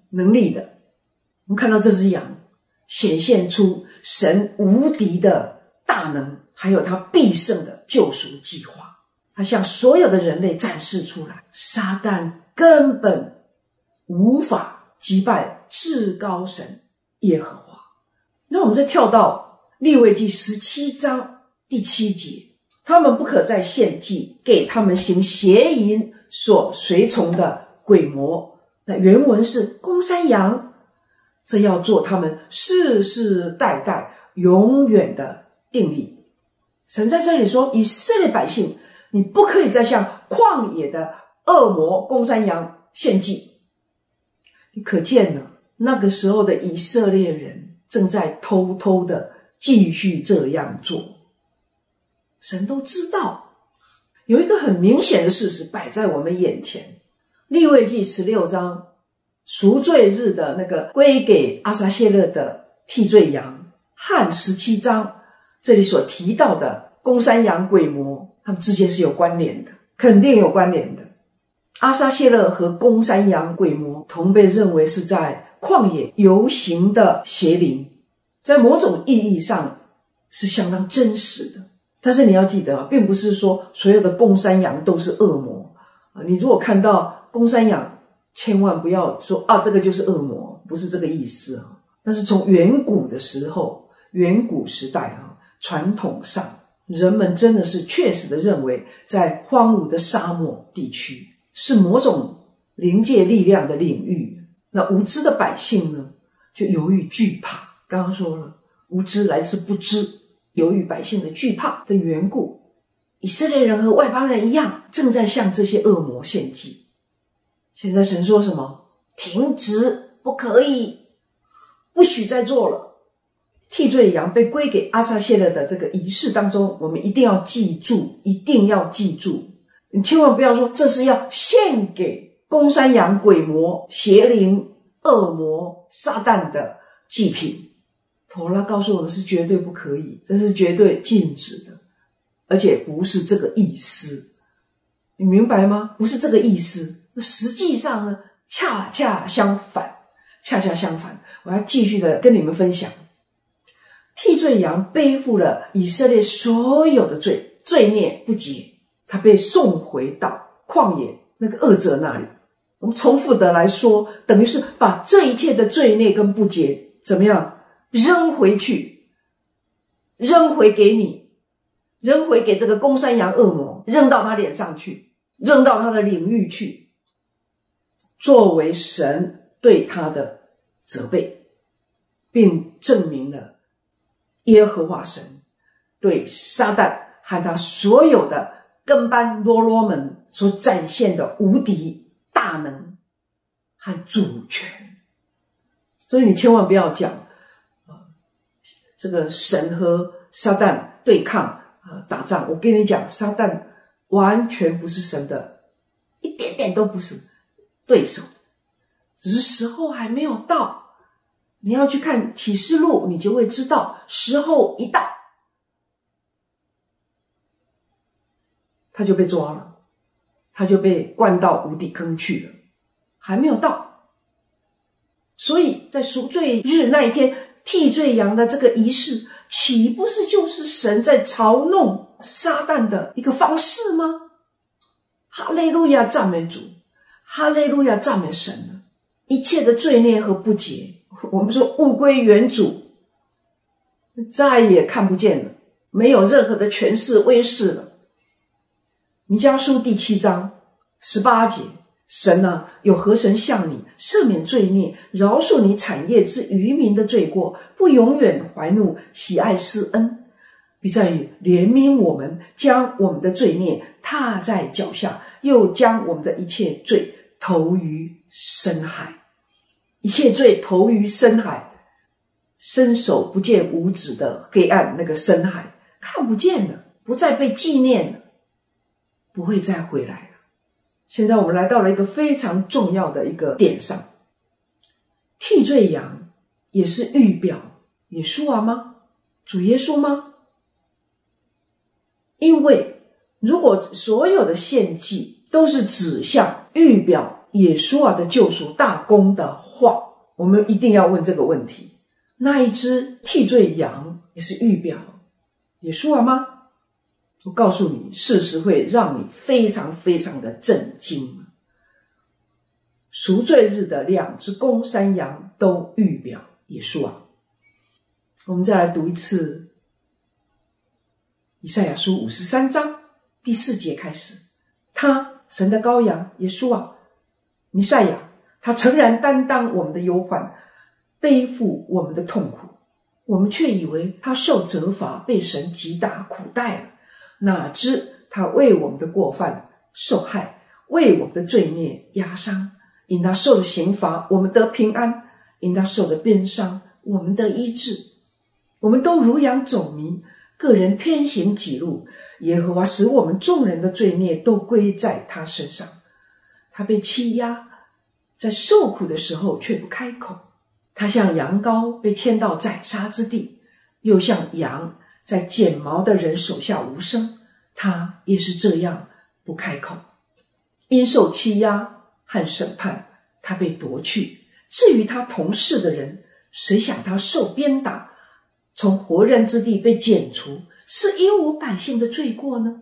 能力的。我们看到这只羊显现出神无敌的大能，还有他必胜的救赎计划。他向所有的人类展示出来，撒旦根本无法击败至高神耶和华。那我们再跳到利未记十七章第七节，他们不可再献祭给他们行邪淫所随从的鬼魔。那原文是公山羊，这要做他们世世代代永远的定例。神在这里说，以色列百姓，你不可以再向旷野的恶魔公山羊献祭。你可见了那个时候的以色列人正在偷偷的继续这样做。神都知道，有一个很明显的事实摆在我们眼前。利未记十六章赎罪日的那个归给阿撒谢勒的替罪羊，和十七章这里所提到的公山羊鬼魔，他们之间是有关联的，肯定有关联的。阿撒谢勒和公山羊鬼魔同被认为是在旷野游行的邪灵，在某种意义上是相当真实的。但是你要记得，并不是说所有的公山羊都是恶魔。你如果看到公山羊，千万不要说啊，这个就是恶魔，不是这个意思啊。那是从远古的时候，远古时代啊，传统上人们真的是确实的认为，在荒芜的沙漠地区是某种灵界力量的领域。那无知的百姓呢，就由于惧怕，刚刚说了，无知来自不知，由于百姓的惧怕的缘故，以色列人和外邦人一样，正在向这些恶魔献祭。现在神说什么？停止，不可以，不许再做了。替罪羊被归给阿撒谢勒的这个仪式当中，我们一定要记住，一定要记住，你千万不要说这是要献给公山羊鬼魔、邪灵、恶魔、撒旦的祭品。陀拉告诉我们是绝对不可以，这是绝对禁止的，而且不是这个意思。你明白吗？不是这个意思。实际上呢，恰恰相反，恰恰相反。我要继续的跟你们分享，替罪羊背负了以色列所有的罪，罪孽不洁，他被送回到旷野那个恶者那里。我们重复的来说，等于是把这一切的罪孽跟不洁怎么样扔回去，扔回给你，扔回给这个公山羊恶魔，扔到他脸上去，扔到他的领域去，作为神对他的责备，并证明了耶和华神对撒旦和他所有的跟班罗罗们所展现的无敌大能和主权。所以你千万不要讲这个神和撒旦对抗打仗，我跟你讲，撒旦完全不是神的，一点点都不是对手，只是时候还没有到。你要去看启示录，你就会知道，时候一到，他就被抓了，他就被灌到无底坑去了，还没有到。所以在赎罪日那一天，替罪羊的这个仪式，岂不是就是神在嘲弄撒旦的一个方式吗？哈利路亚，赞美主，哈利路亚，赞美神了。一切的罪孽和不洁，我们说物归原主，再也看不见了，没有任何的权势威势了。弥迦书第七章十八节，神啊，有何神向你赦免罪孽，饶恕你产业之渔民的罪过，不永远怀怒，喜爱施恩，必在于怜悯我们，将我们的罪孽踏在脚下，又将我们的一切罪投于深海。一切罪投于深海，伸手不见五指的黑暗，那个深海看不见了，不再被纪念了，不会再回来了。现在我们来到了一个非常重要的一个点上，替罪羊也是预表耶稣啊吗？主耶稣吗？因为如果所有的献祭都是指向预表耶稣啊的救赎大功的话，我们一定要问这个问题：那一只替罪羊也是预表耶稣啊吗？我告诉你，事实会让你非常非常的震惊。赎罪日的两只公山羊都预表耶稣啊。我们再来读一次以赛亚书五十三章第四节开始，他神的羔羊耶稣啊，弥赛亚，他诚然担当我们的忧患，背负我们的痛苦，我们却以为他受责罚，被神击打苦待了，哪知他为我们的过犯受害，为我们的罪孽压伤，因他受的刑罚，我们得平安；因他受的鞭伤，我们得医治。我们都如羊走迷，个人偏行己路，耶和华使我们众人的罪孽都归在他身上。他被欺压，在受苦的时候却不开口。他像羊羔被牵到宰杀之地，又像羊在剪毛的人手下无声，他也是这样不开口。因受欺压和审判，他被夺去。至于他同事的人，谁想他受鞭打，从活人之地被剪除，是因我百姓的罪过呢？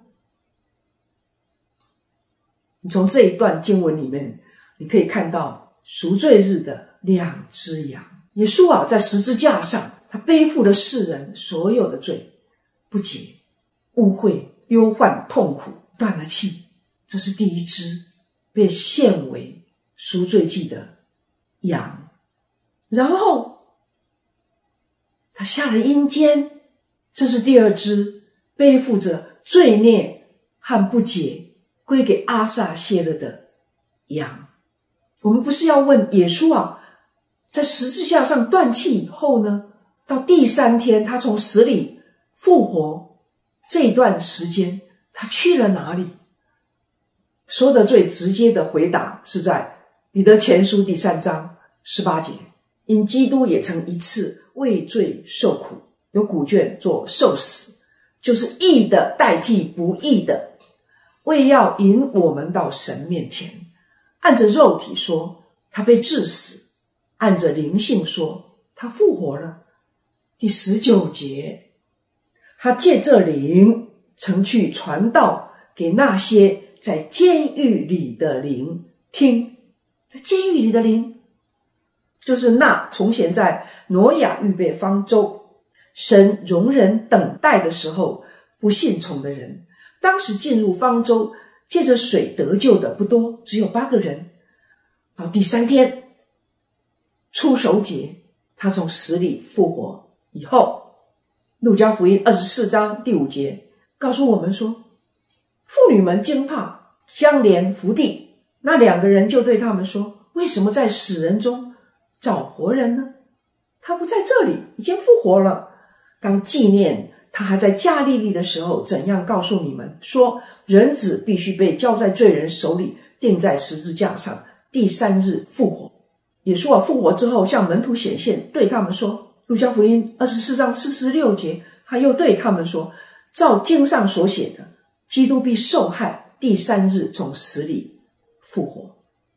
你从这一段经文里面，你可以看到赎罪日的两只羊。耶稣啊，在十字架上，他背负了世人所有的罪，不洁、污秽、忧患、痛苦，断了气。这是第一只被献为赎罪祭的羊。然后他下了阴间，这是第二只背负着罪孽和不洁归给阿撒谢勒的羊。我们不是要问耶稣啊，在十字架上断气以后呢，到第三天他从死里复活，这一段时间他去了哪里？说的最直接的回答是在彼得前书第三章十八节，因基督也曾一次为罪受苦，有古卷做受死，就是义的代替不义的，为要引我们到神面前。按着肉体说，他被治死；按着灵性说，他复活了。第十九节，他借这灵曾去传道给那些在监狱里的灵听。在监狱里的灵，就是那从前在挪亚预备方舟，神容忍等待的时候不信从的人。当时进入方舟借着水得救的不多，只有八个人。到第三天初熟节，他从死里复活以后，路加福音二十四章第五节告诉我们说，妇女们惊怕，相连伏地。那两个人就对他们说，为什么在死人中找活人呢？他不在这里，已经复活了。当纪念他还在加利利的时候，怎样告诉你们说，人子必须被交在罪人手里，钉在十字架上，第三日复活。耶稣啊，复活之后向门徒显现，对他们说，路加福音二十四章四十六节，他又对他们说，照经上所写的，基督必受害，第三日从死里复活。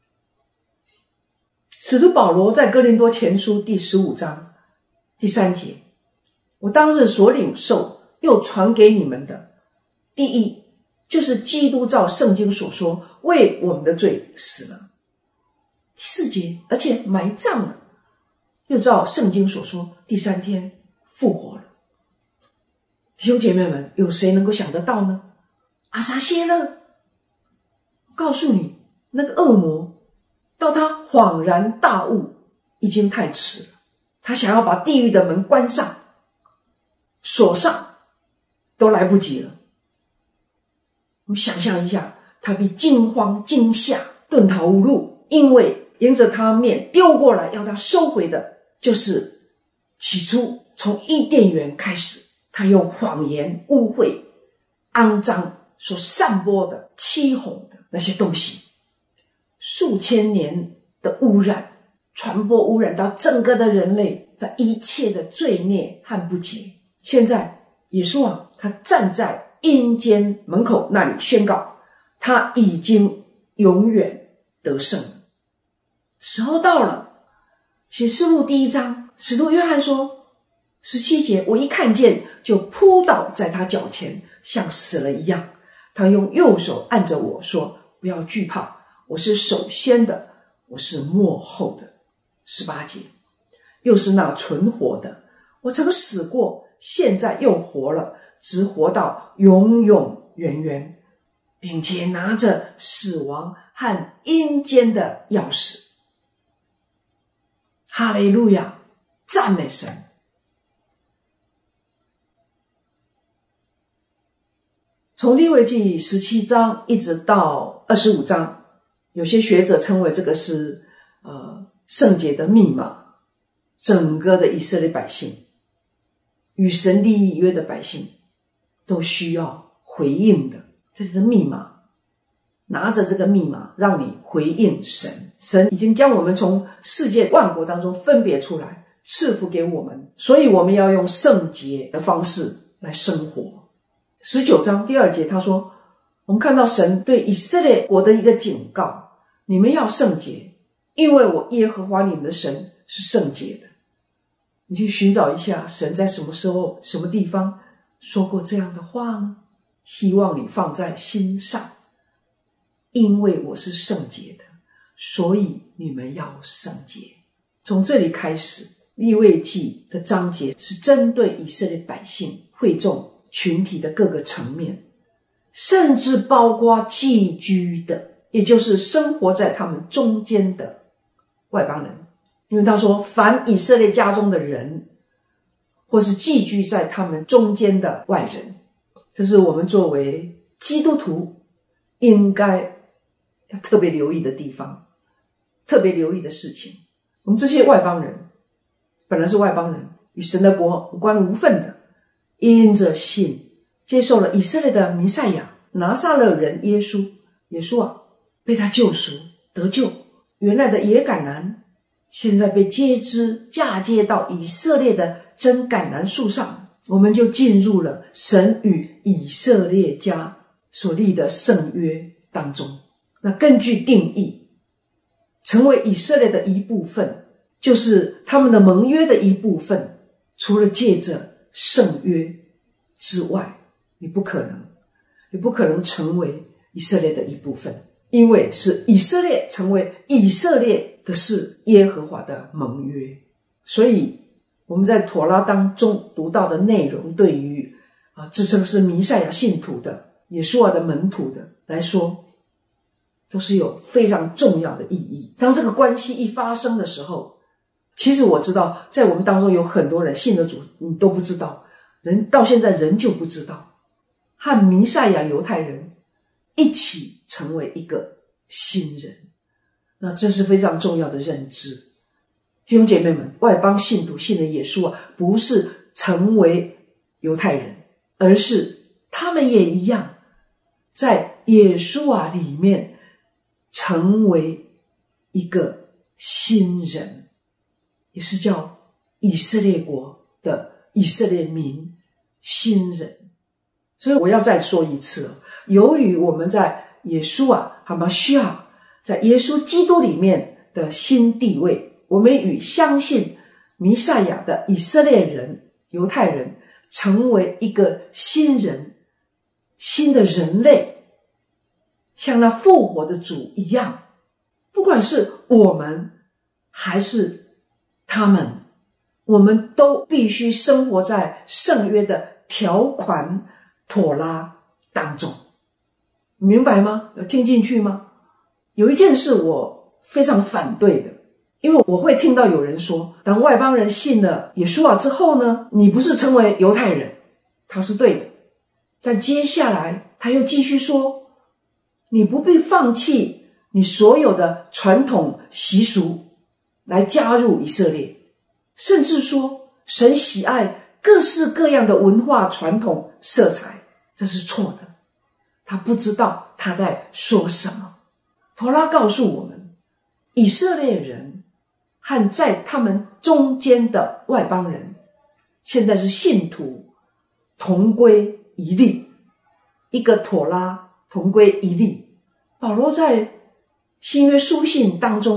使徒保罗在哥林多前书第十五章第三节，我当日所领受又传给你们的，第一就是基督照圣经所说，为我们的罪死了。第四节，而且埋葬了，又照圣经所说，第三天复活了。弟兄姐妹们，有谁能够想得到呢？阿撒谢勒，告诉你，那个恶魔到他恍然大悟已经太迟了，他想要把地狱的门关上锁上都来不及了。我们想象一下，他必惊慌惊吓，遁逃无路，因为迎着他面丢过来要他收回的，就是起初从伊甸园开始，他用谎言、污秽、肮脏所散播的欺哄的那些东西，数千年的污染，传播污染到整个的人类，在一切的罪孽和不洁。现在耶稣啊，他站在阴间门口那里宣告，他已经永远得胜了。 时候到了。启示录第一章，使徒约翰说十七节，我一看见就扑倒在他脚前，像死了一样。他用右手按着我说，不要惧怕，我是首先的，我是末后的。十八节，又是那存活的，我曾死过，现在又活了，直活到永永远远，并且拿着死亡和阴间的钥匙。哈利路亚，赞美神。从利未记十七章一直到二十五章，有些学者称为这个是呃圣洁的密码。整个的以色列百姓，与神立约的百姓，都需要回应的。这里的密码，拿着这个密码让你回应神。神已经将我们从世界万国当中分别出来，赐福给我们，所以我们要用圣洁的方式来生活。十九章第二节他说，我们看到神对以色列国的一个警告，你们要圣洁，因为我耶和华你们的神是圣洁的。你去寻找一下神在什么时候什么地方说过这样的话呢？希望你放在心上。因为我是圣洁的，所以你们要圣洁。从这里开始，利未记的章节是针对以色列百姓会众群体的各个层面，甚至包括寄居的，也就是生活在他们中间的外邦人。因为他说，凡以色列家中的人，或是寄居在他们中间的外人，这是我们作为基督徒应该要特别留意的地方，特别留意的事情。我们这些外邦人本来是外邦人，与神的国无关无分的，因着信接受了以色列的弥赛亚拿撒勒人耶稣，耶稣啊，被他救赎得救。原来的野橄榄现在被接枝嫁接到以色列的真橄榄树上，我们就进入了神与以色列家所立的圣约当中。那根据定义，成为以色列的一部分，就是他们的盟约的一部分，除了借着圣约之外，你不可能你不可能成为以色列的一部分，因为是以色列成为以色列的是耶和华的盟约。所以我们在妥拉当中读到的内容，对于啊自称是弥赛亚信徒的耶稣啊的门徒的来说，都是有非常重要的意义。当这个关系一发生的时候，其实我知道在我们当中有很多人信了主，你都不知道，人到现在人就不知道，和弥赛亚犹太人一起成为一个新人。那这是非常重要的认知。弟兄姐妹们，外邦信徒信的耶稣啊，不是成为犹太人，而是他们也一样在耶稣啊里面成为一个新人，也是叫以色列国的以色列民新人。所以我要再说一次，由于我们在耶稣啊哈马西亚，在耶稣基督里面的新地位，我们与相信弥赛亚的以色列人犹太人成为一个新人，新的人类，像那复活的主一样。不管是我们还是他们，我们都必须生活在圣约的条款妥拉当中。明白吗？有听进去吗？有一件事我非常反对的，因为我会听到有人说，当外邦人信了耶稣啊之后呢，你不是成为犹太人，他是对的。但接下来他又继续说，你不必放弃你所有的传统习俗来加入以色列，甚至说神喜爱各式各样的文化传统色彩，这是错的。他不知道他在说什么。妥拉告诉我们，以色列人和在他们中间的外邦人现在是信徒同归一例，一个妥拉同归一例。保罗在新约书信当中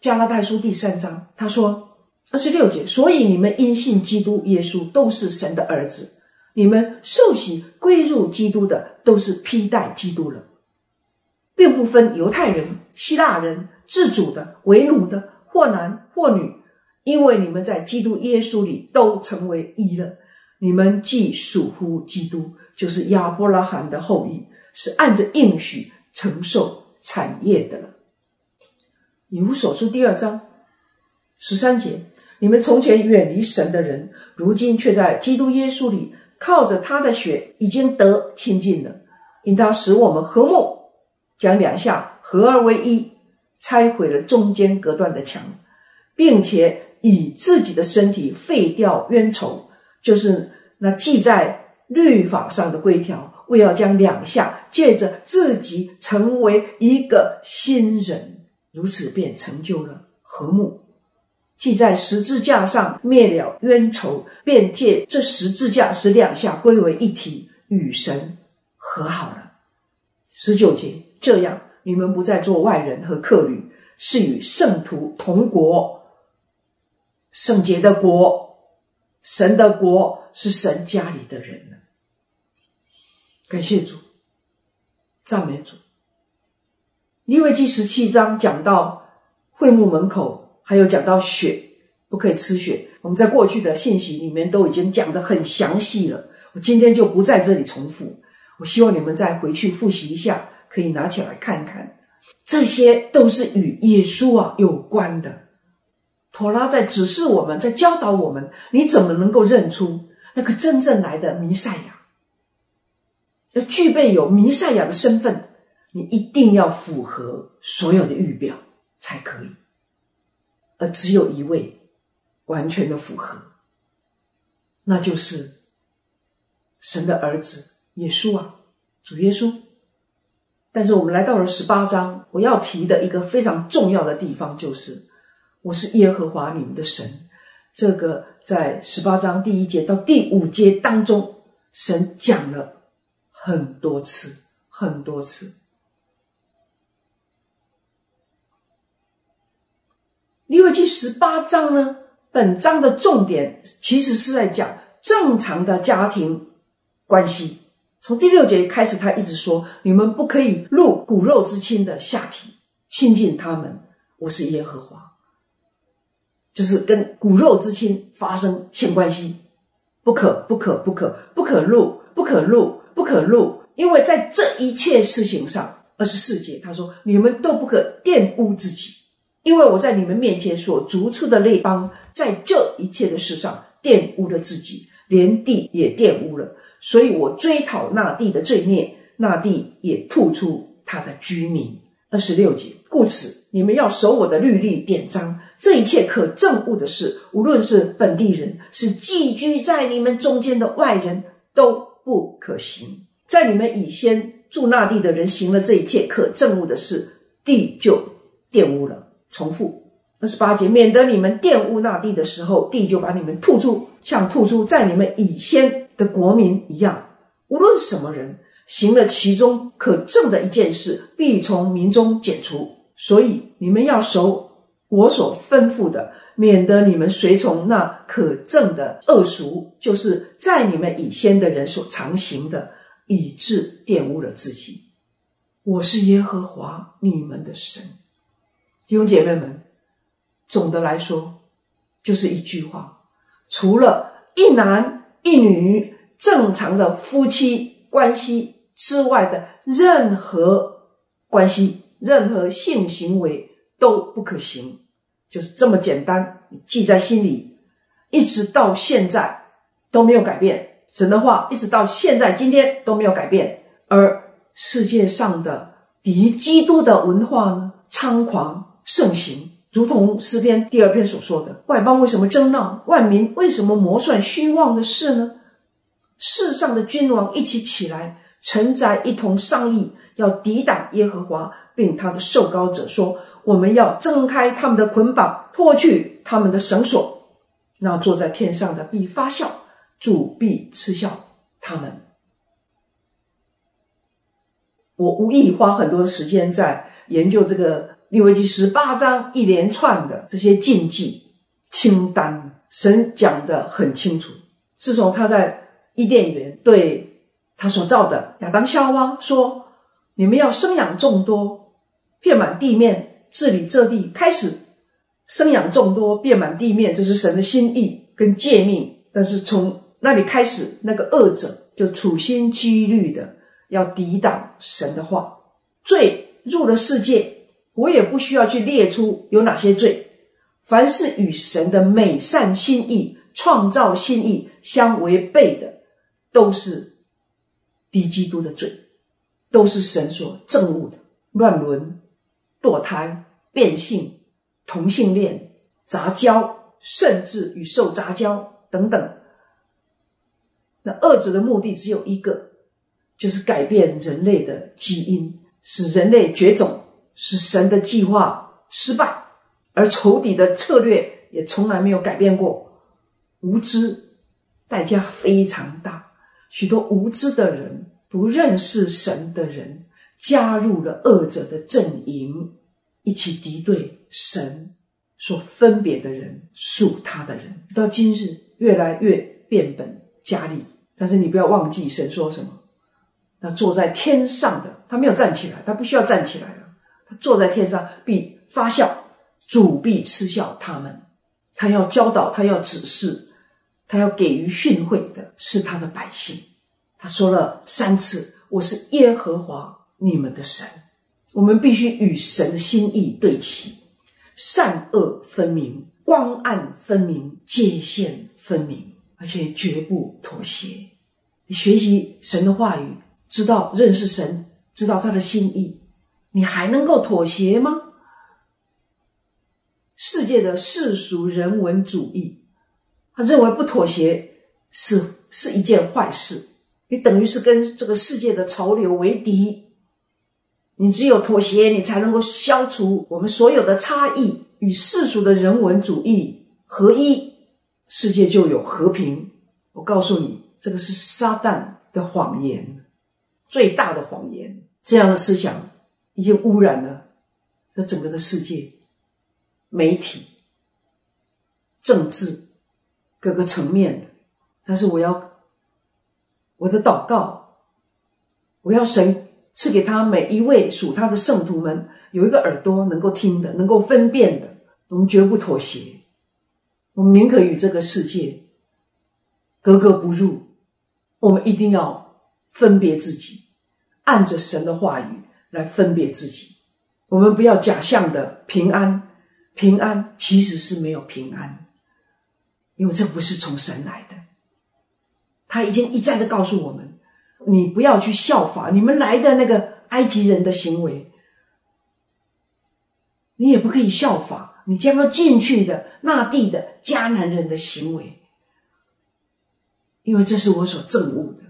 加拉太书第三章，他说二十六节，所以你们因信基督耶稣都是神的儿子，你们受洗归入基督的都是披戴基督了，并不分犹太人、希腊人、自主的、为奴的，或男或女，因为你们在基督耶稣里都成为一了。你们既属乎基督，就是亚伯拉罕的后裔，是按着应许承受产业的了。以弗所书第二章十三节，你们从前远离神的人，如今却在基督耶稣里靠着他的血已经得亲近了，因他使我们和睦，将两下合而为一，拆毁了中间隔断的墙，并且以自己的身体废掉冤仇，就是那记在律法上的规条，为要将两下借着自己成为一个新人，如此便成就了和睦。记在十字架上灭了冤仇，便借这十字架使两下归为一体，与神和好了。十九节，这样你们不再做外人和客旅，是与圣徒同国，圣洁的国，神的国，是神家里的人了。感谢主，赞美主。利未记十七章讲到会幕门口，还有讲到血，不可以吃血，我们在过去的信息里面都已经讲得很详细了，我今天就不在这里重复，我希望你们再回去复习一下，可以拿起来看看，这些都是与耶稣啊有关的。妥拉在指示我们，在教导我们，你怎么能够认出那个真正来的弥赛亚？要具备有弥赛亚的身份，你一定要符合所有的预表才可以，而只有一位完全的符合，那就是神的儿子耶稣啊，主耶稣。但是我们来到了十八章，我要提的一个非常重要的地方就是我是耶和华你们的神。这个在十八章第一节到第五节当中，神讲了很多次很多次。利未记十八章呢，本章的重点其实是在讲正常的家庭关系。从第六节开始，他一直说，你们不可以入骨肉之亲的下体，亲近他们，我是耶和华。就是跟骨肉之亲发生性关系，不可不可不可不可入不可入不可入，因为在这一切事情上，二十四节他说，你们都不可玷污自己，因为我在你们面前所逐出的列邦，在这一切的事上玷污了自己，连地也玷污了，所以我追讨那地的罪孽，那地也吐出他的居民。二十六节，故此你们要守我的律例典章，这一切可憎恶的事，无论是本地人，是寄居在你们中间的外人，都不可行。在你们以先住那地的人行了这一切可憎恶的事，地就玷污了。重复二十八节，免得你们玷污那地的时候，地就把你们吐出，像吐出在你们以先的国民一样。无论什么人行了其中可憎的一件事，必从民中剪除。所以你们要守我所吩咐的，免得你们随从那可憎的恶俗，就是在你们以先的人所常行的，以致玷污了自己。我是耶和华你们的神。弟兄姐妹们，总的来说就是一句话，除了一男一女正常的夫妻关系之外的任何关系，任何性行为都不可行，就是这么简单，你记在心里，一直到现在都没有改变。神的话一直到现在今天都没有改变。而世界上的敌基督的文化呢，猖狂盛行，如同诗篇第二篇所说的，外邦为什么争闹，万民为什么谋算虚妄的事呢？世上的君王一起起来，臣宰一同商议，要抵挡耶和华并他的受膏者，说，我们要挣开他们的捆绑，脱去他们的绳索。那坐在天上的必发笑，主必嗤笑他们。我无意花很多时间在研究这个利未记十八章一连串的这些禁忌清单，神讲得很清楚。自从他在伊甸园对他所造的亚当夏娃说，你们要生养众多，遍满地面，治理这地，开始生养众多，遍满地面，这是神的心意跟诫命。但是从那里开始，那个恶者就处心积虑的要抵挡神的话。罪入了世界，我也不需要去列出有哪些罪，凡是与神的美善心意、创造心意相违背的，都是敌基督的罪，都是神所憎恶的。乱伦、堕胎、变性、同性恋、杂交，甚至与兽杂交等等。那恶者的目的只有一个，就是改变人类的基因，使人类绝种，使神的计划失败。而仇敌的策略也从来没有改变过，无知代价非常大，许多无知的人，不认识神的人，加入了恶者的阵营，一起敌对神所分别的人，属他的人，直到今日越来越变本加厉。但是你不要忘记神说什么，那坐在天上的，他没有站起来，他不需要站起来了，他坐在天上必发笑，主必嗤笑他们。他要教导，他要指示，他要给予训诲的是他的百姓。他说了三次，我是耶和华你们的神。我们必须与神的心意对齐，善恶分明，光暗分明，界限分明，而且绝不妥协。你学习神的话语，知道认识神，知道他的心意，你还能够妥协吗？世界的世俗人文主义，他认为不妥协是是一件坏事，你等于是跟这个世界的潮流为敌。你只有妥协，你才能够消除我们所有的差异，与世俗的人文主义合一，世界就有和平。我告诉你，这个是撒旦的谎言，最大的谎言。这样的思想已经污染了这整个的世界，媒体、政治各个层面的。但是我要我的祷告，我要神赐给他每一位属他的圣徒们有一个耳朵能够听的，能够分辨的。我们绝不妥协，我们宁可与这个世界格格不入，我们一定要分别自己，按着神的话语来分别自己。我们不要假象的平安，平安其实是没有平安，因为这不是从神来的。他已经一再的告诉我们，你不要去效法你们来的那个埃及人的行为，你也不可以效法你将要进去的那地的迦南人的行为，因为这是我所憎恶的。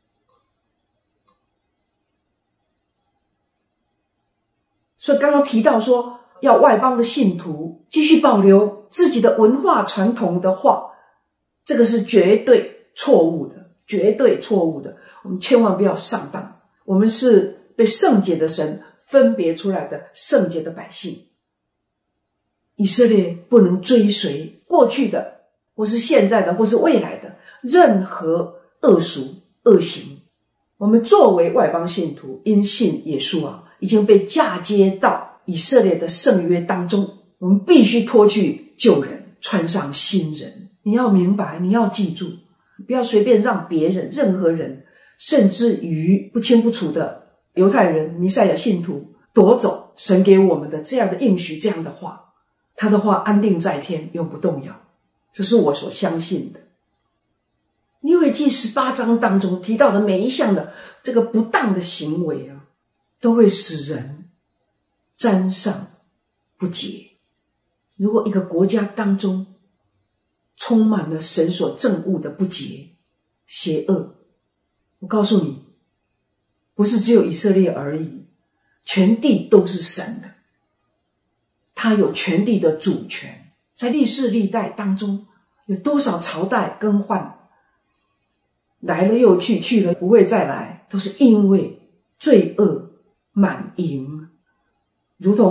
所以刚刚提到说，要外邦的信徒继续保留自己的文化传统的话，这个是绝对错误的，绝对错误的。我们千万不要上当，我们是被圣洁的神分别出来的圣洁的百姓。以色列不能追随过去的，或是现在的，或是未来的任何恶俗恶行。我们作为外邦信徒，因信耶稣啊，已经被嫁接到以色列的圣约当中，我们必须脱去旧人，穿上新人。你要明白，你要记住，不要随便让别人、任何人，甚至于不清不楚的犹太人、弥赛亚信徒夺走神给我们的这样的应许，这样的话。他的话安定在天，永不动摇，这是我所相信的。利未记十八章当中提到的每一项的这个不当的行为啊，都会使人沾上不洁。如果一个国家当中充满了神所憎恶的不洁、邪恶，我告诉你，不是只有以色列而已，全地都是神的。他有全地的主权，在历世历代当中，有多少朝代更换，来了又去，去了不会再来，都是因为罪恶满盈。如同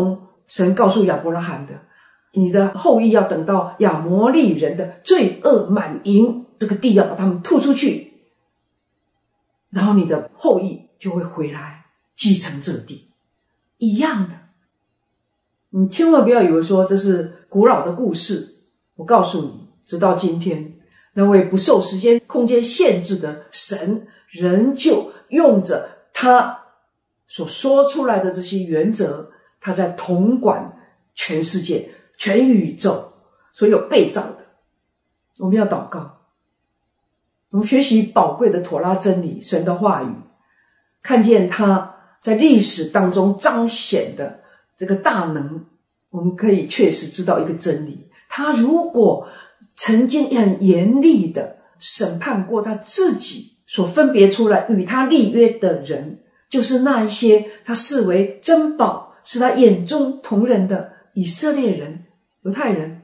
神告诉亚伯拉罕的，你的后裔要等到亚摩利人的罪恶满盈，这个地要把他们吐出去，然后你的后裔就会回来继承这地。一样的，你千万不要以为说这是古老的故事，我告诉你，直到今天，那位不受时间空间限制的神，仍旧用着他所说出来的这些原则，他在统管全世界、全宇宙所有被造的。我们要祷告，我们学习宝贵的妥拉真理，神的话语，看见他在历史当中彰显的这个大能，我们可以确实知道一个真理，他如果曾经很严厉的审判过他自己所分别出来与他立约的人，就是那一些他视为珍宝，是他眼中同人的以色列人、犹太人，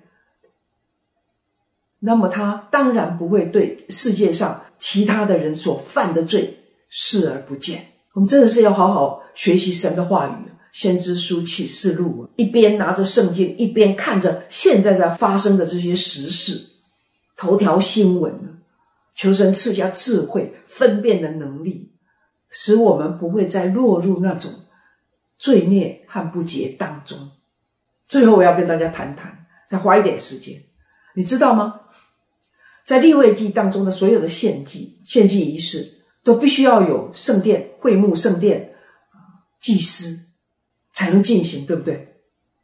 那么他当然不会对世界上其他的人所犯的罪视而不见。我们真的是要好好学习神的话语，先知书、启示录，一边拿着圣经，一边看着现在在发生的这些时事头条新闻，求神赐下智慧分辨的能力，使我们不会再落入那种罪孽和不洁当中。最后我要跟大家谈谈，再花一点时间，你知道吗？在利未记当中的所有的献祭、献祭仪式都必须要有圣殿、会幕圣殿、祭司才能进行，对不对？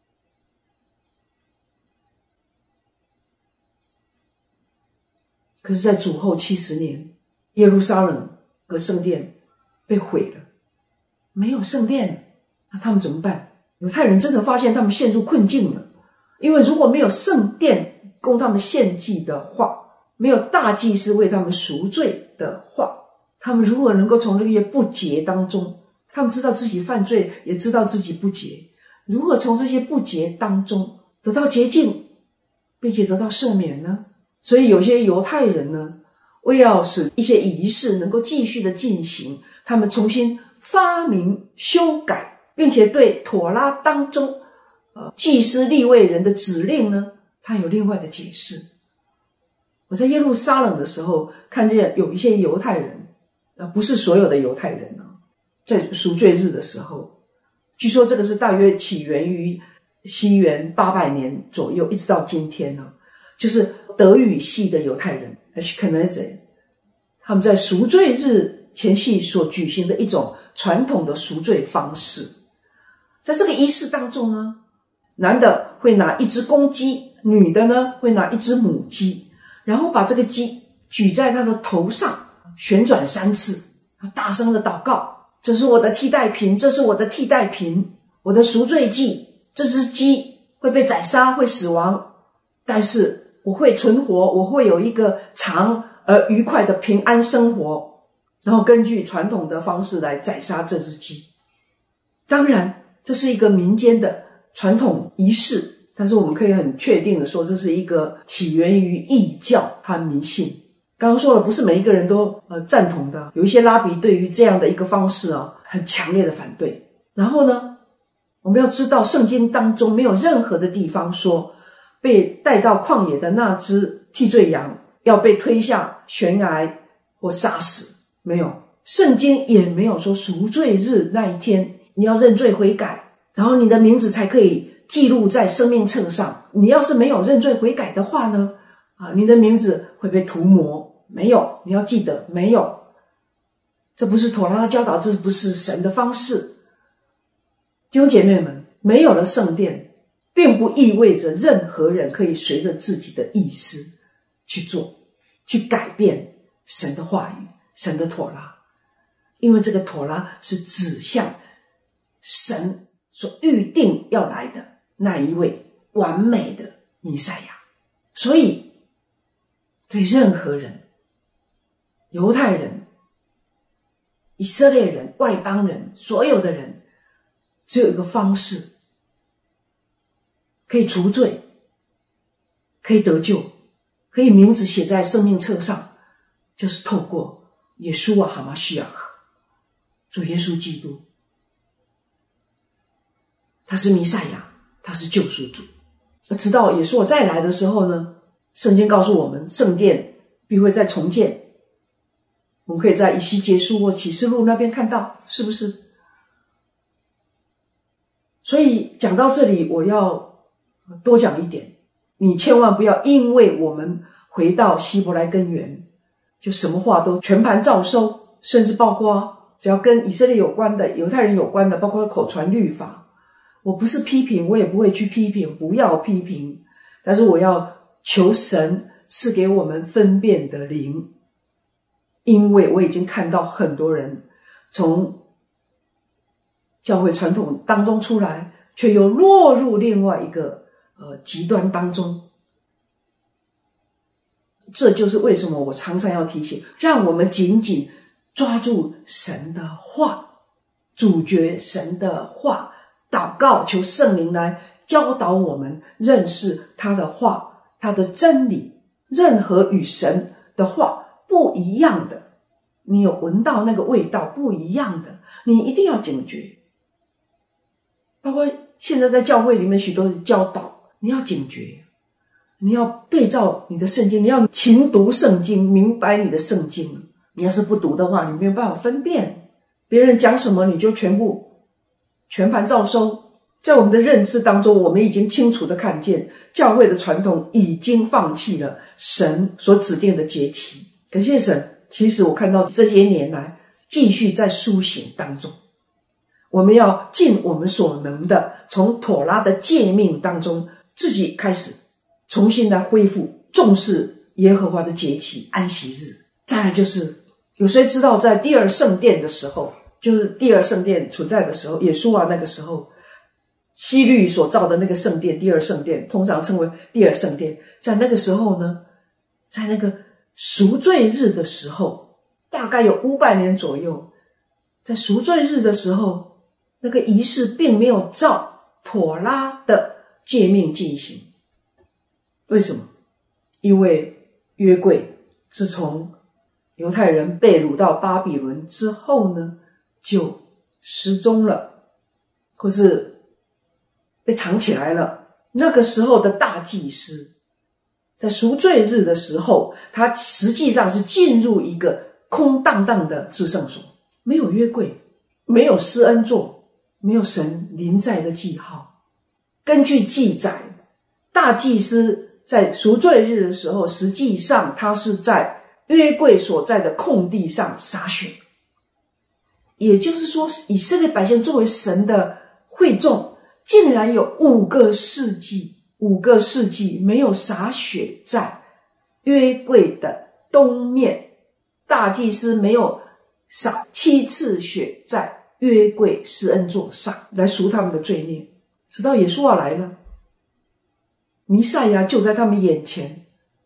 可是在主后七十年，耶路撒冷和圣殿被毁了，没有圣殿了，那他们怎么办？犹太人真的发现他们陷入困境了，因为如果没有圣殿供他们献祭的话，没有大祭司为他们赎罪的话，他们如何能够从那些不洁当中，他们知道自己犯罪，也知道自己不洁，如何从这些不洁当中得到洁净，并且得到赦免呢？所以有些犹太人呢，为要使一些仪式能够继续的进行，他们重新发明修改，并且对妥拉当中呃祭司利未人的指令呢，他有另外的解释。我在耶路撒冷的时候，看见有一些犹太人，呃，不是所有的犹太人啊，在赎罪日的时候，据说这个是大约起源于西元八百年左右，一直到今天呢，就是德语系的犹太人 Ashkenazi， 他们在赎罪日前夕所举行的一种传统的赎罪方式。在这个仪式当中呢，男的会拿一只公鸡，女的呢会拿一只母鸡，然后把这个鸡举在他的头上旋转三次，大声的祷告，这是我的替代品，这是我的替代品，我的赎罪祭，这只鸡会被宰杀，会死亡，但是我会存活，我会有一个长而愉快的平安生活，然后根据传统的方式来宰杀这只鸡。当然这是一个民间的传统仪式，但是我们可以很确定的说，这是一个起源于异教和迷信。刚刚说了，不是每一个人都呃赞同的，有一些拉比对于这样的一个方式啊，很强烈的反对。然后呢，我们要知道圣经当中没有任何的地方说被带到旷野的那只替罪羊要被推下悬崖或杀死，没有，圣经也没有说赎罪日那一天你要认罪悔改，然后你的名字才可以记录在生命册上。你要是没有认罪悔改的话呢，啊，你的名字会被涂抹，没有，你要记得，没有，这不是妥拉的教导，这不是神的方式。弟兄姐妹们，没有了圣殿，并不意味着任何人可以随着自己的意思去做，去改变神的话语，神的妥拉，因为这个妥拉是指向神所预定要来的那一位完美的弥赛亚。所以对任何人，犹太人、以色列人、外邦人，所有的人，只有一个方式可以除罪，可以得救，可以名字写在生命册上，就是透过耶稣啊哈马西亚哈，主耶稣基督，他是弥赛亚， 他是救赎主。直到耶稣再来的时候呢，圣经告诉我们圣殿必会再重建，我们可以在以西结书或启示录那边看到，是不是？所以讲到这里，我要多讲一点，你千万不要因为我们回到希伯来根源，就什么话都全盘照收，甚至包括只要跟以色列有关的、犹太人有关的，包括口传律法，我不是批评，我也不会去批评，不要批评，但是我要求神赐给我们分辨的灵，因为我已经看到很多人从教会传统当中出来，却又落入另外一个呃极端当中。这就是为什么我常常要提醒，让我们紧紧抓住神的话，主角神的话，祷告求圣灵来教导我们认识他的话，他的真理。任何与神的话不一样的，你有闻到那个味道不一样的，你一定要警觉。包括现在在教会里面许多的教导，你要警觉，你要对照你的圣经，你要勤读圣经，明白你的圣经。你要是不读的话，你没有办法分辨别人讲什么，你就全部全盘照收。在我们的认知当中，我们已经清楚的看见教会的传统已经放弃了神所指定的节期。感谢神，其实我看到这些年来继续在苏醒当中，我们要尽我们所能的，从妥拉的诫命当中自己开始重新来恢复重视耶和华的节期安息日。再来就是有谁知道在第二圣殿的时候，就是第二圣殿存在的时候，耶稣啊那个时候希律所造的那个圣殿，第二圣殿通常称为第二圣殿，在那个时候呢，在那个赎罪日的时候，大概有五百年左右，在赎罪日的时候，那个仪式并没有照妥拉的诫命进行。为什么？因为约柜自从犹太人被掳到巴比伦之后呢，就失踪了，或是被藏起来了。那个时候的大祭司在赎罪日的时候，他实际上是进入一个空荡荡的至圣所，没有约柜，没有施恩座，没有神临在的记号。根据记载，大祭司在赎罪日的时候，实际上他是在约柜所在的空地上洒血。也就是说，以色列百姓作为神的会众，竟然有五个世纪五个世纪没有洒血在约柜的东面，大祭司没有洒七次血在约柜施恩座上来赎他们的罪孽。直到耶稣要来了，弥赛亚就在他们眼前。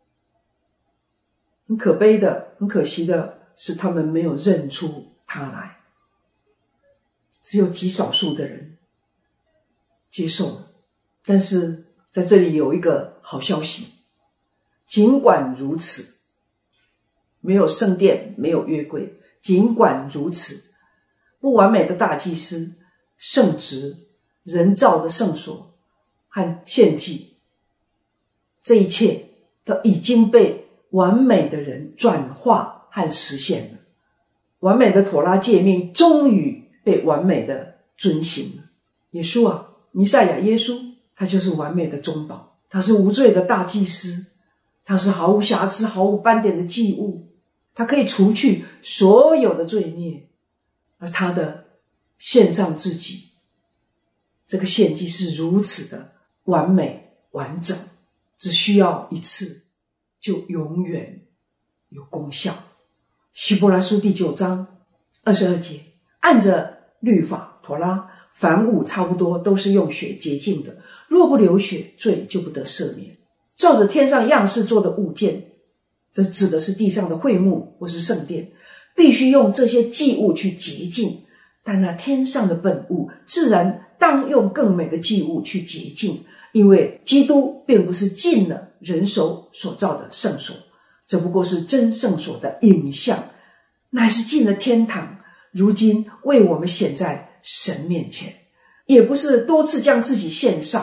很可悲的，很可惜的是，他们没有认出他来，只有极少数的人接受了。但是在这里有一个好消息，尽管如此，没有圣殿，没有约柜，尽管如此，不完美的大祭司、圣职、人造的圣所和献祭，这一切都已经被完美的人转化和实现了。完美的妥拉诫命终于被完美的遵行了。耶稣啊，弥赛亚耶稣，他就是完美的中保，他是无罪的大祭司，他是毫无瑕疵毫无斑点的祭物，他可以除去所有的罪孽。而他的献上自己，这个献祭是如此的完美完整，只需要一次就永远有功效。希伯来书第九章二十二节，按着律法妥拉，凡物差不多都是用血洁净的，若不流血，罪就不得赦免。照着天上样式做的物件，这指的是地上的会幕或是圣殿，必须用这些祭物去洁净，但那天上的本物自然当用更美的祭物去洁净，因为基督并不是进了人手所造的圣所，这不过是真圣所的影像，乃是进了天堂，如今为我们显在神面前。也不是多次将自己献上，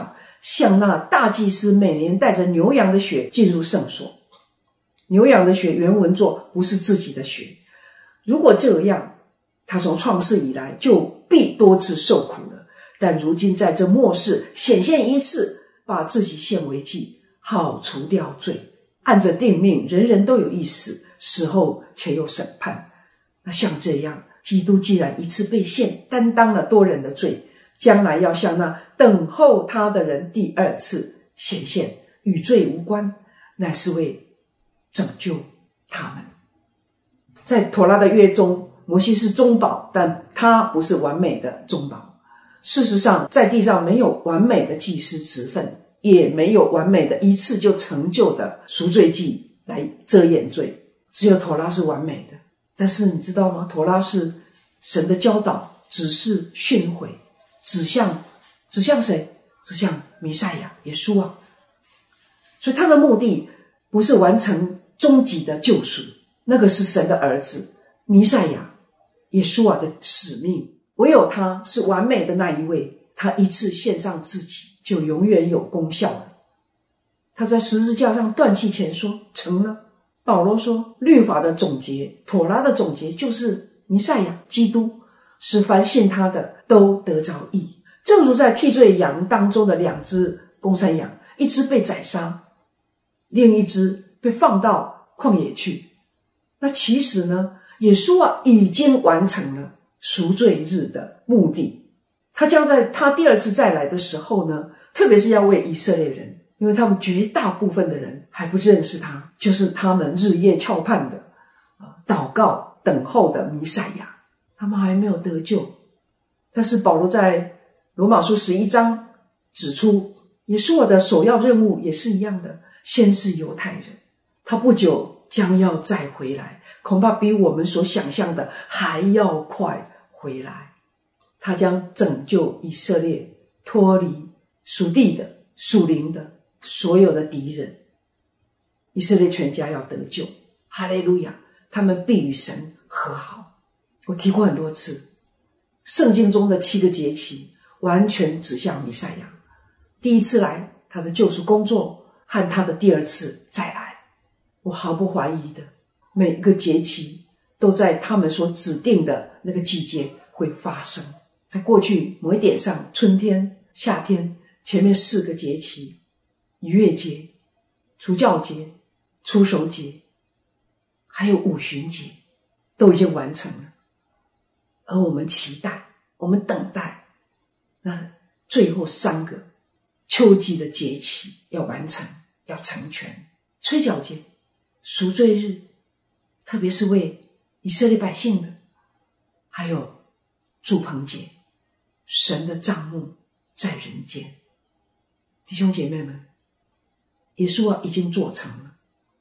像那大祭司每年带着牛羊的血进入圣所。牛羊的血原文作不是自己的血，如果这样，他从创世以来就必多次受苦了，但如今在这末世显现一次，把自己献为祭，好除掉罪。按着定命，人人都有一死，死后且有审判。那像这样，基督既然一次被献，担当了多人的罪，将来要向那等候他的人第二次显现，与罪无关，乃是为拯救他们。在妥拉的约中，摩西是中保，但他不是完美的中保。事实上，在地上没有完美的祭司职分，也没有完美的一次就成就的赎罪祭来遮掩罪，只有妥拉是完美的。但是你知道吗？妥拉是神的教导、指示、训诲，指向指向谁？指向弥赛亚耶稣啊。所以他的目的不是完成终极的救赎，那个是神的儿子弥赛亚耶稣啊的使命。唯有他是完美的那一位，他一次献上自己就永远有功效了。他在十字架上断气前说成了。保罗说律法的总结，妥拉的总结就是弥赛亚基督，使凡信他的都得着义。正如在替罪羊当中的两只公山羊，一只被宰杀，另一只被放到旷野去。那其实呢，耶稣啊已经完成了赎罪日的目的。他将在他第二次再来的时候呢，特别是要为以色列人，因为他们绝大部分的人还不认识他，就是他们日夜翘盼的祷告等候的弥赛亚，他们还没有得救。但是保罗在罗马书十一章指出，耶稣的首要任务也是一样的，先是犹太人，他不久将要再回来，恐怕比我们所想象的还要快回来。他将拯救以色列脱离属地的属灵的所有的敌人，以色列全家要得救，哈利路亚，他们必与神和好。我提过很多次，圣经中的七个节期完全指向弥赛亚，第一次来他的救赎工作和他的第二次再来。我毫不怀疑的，每一个节期都在他们所指定的那个季节会发生。在过去某一点上，春天、夏天，前面四个节期，逾越节、除酵节、初熟节，还有五旬节，都已经完成了。而我们期待，我们等待那最后三个秋季的节期要完成，要成全。吹角节、赎罪日，特别是为以色列百姓的，还有住棚节，神的帐幕在人间。弟兄姐妹们，耶稣啊已经做成了，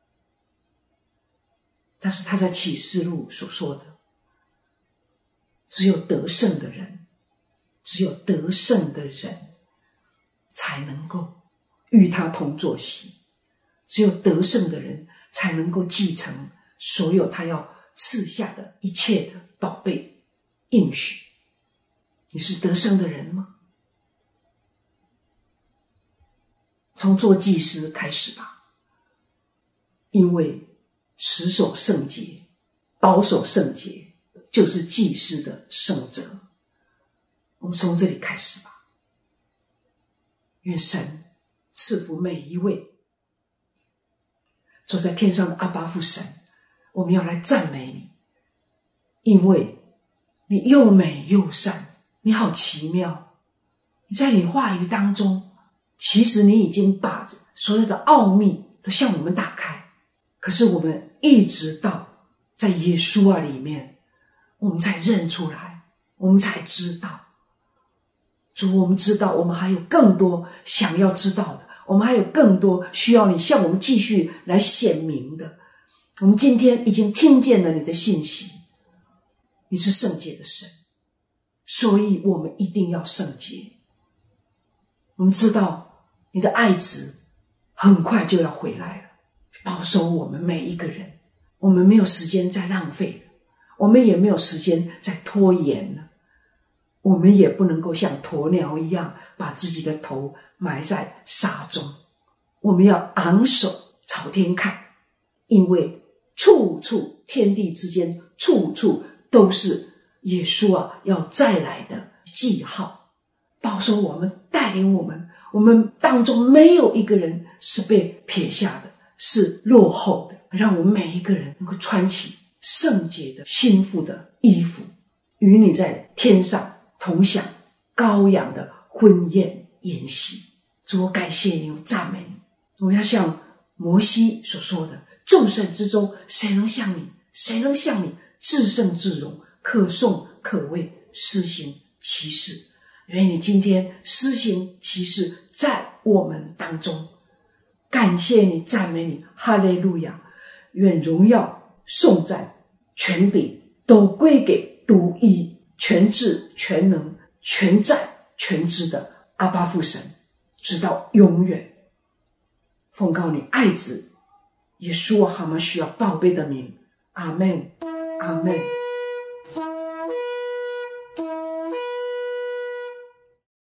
但是他在启示录所说的，只有得胜的人，只有得胜的人才能够与他同坐席，只有得胜的人才能够继承所有他要赐下的一切的宝贝应许。你是得胜的人吗？从做祭司开始吧，因为持守圣洁、保守圣洁就是祭司的圣责。我们从这里开始吧。愿神赐福每一位坐在天上的阿爸父神，我们要来赞美你，因为你又美又善，你好奇妙。你在你话语当中，其实你已经把所有的奥秘都向我们打开，可是我们一直到在耶稣啊里面，我们才认出来，我们才知道。主，我们知道我们还有更多想要知道的，我们还有更多需要你向我们继续来显明的。我们今天已经听见了你的信息，你是圣洁的神，所以我们一定要圣洁。我们知道你的爱子很快就要回来了，保守我们每一个人。我们没有时间再浪费了，我们也没有时间再拖延了。 我们也不能够像鸵鸟一样把自己的头埋在沙中，我们要昂首朝天看，因为处处天地之间，处处都是耶稣啊要再来的记号，保守我们，带领我们，我们当中没有一个人是被撇下的，是落后的，让我们每一个人能够穿起圣洁的心腹的衣服，与你在天上同享羔羊的婚宴筵席。主，我感谢你，我赞美你。我们要像摩西所说的，众神之中谁能像你，谁能像你至圣至荣，可颂可畏，施行奇事。愿你今天施行奇事在我们当中，感谢你，赞美你，哈利路亚。愿荣耀颂赞权柄都归给独一全智全能全在全知的阿爸父神，直到永远。奉告你爱子耶稣哈马需要宝贝的名，阿们，阿们。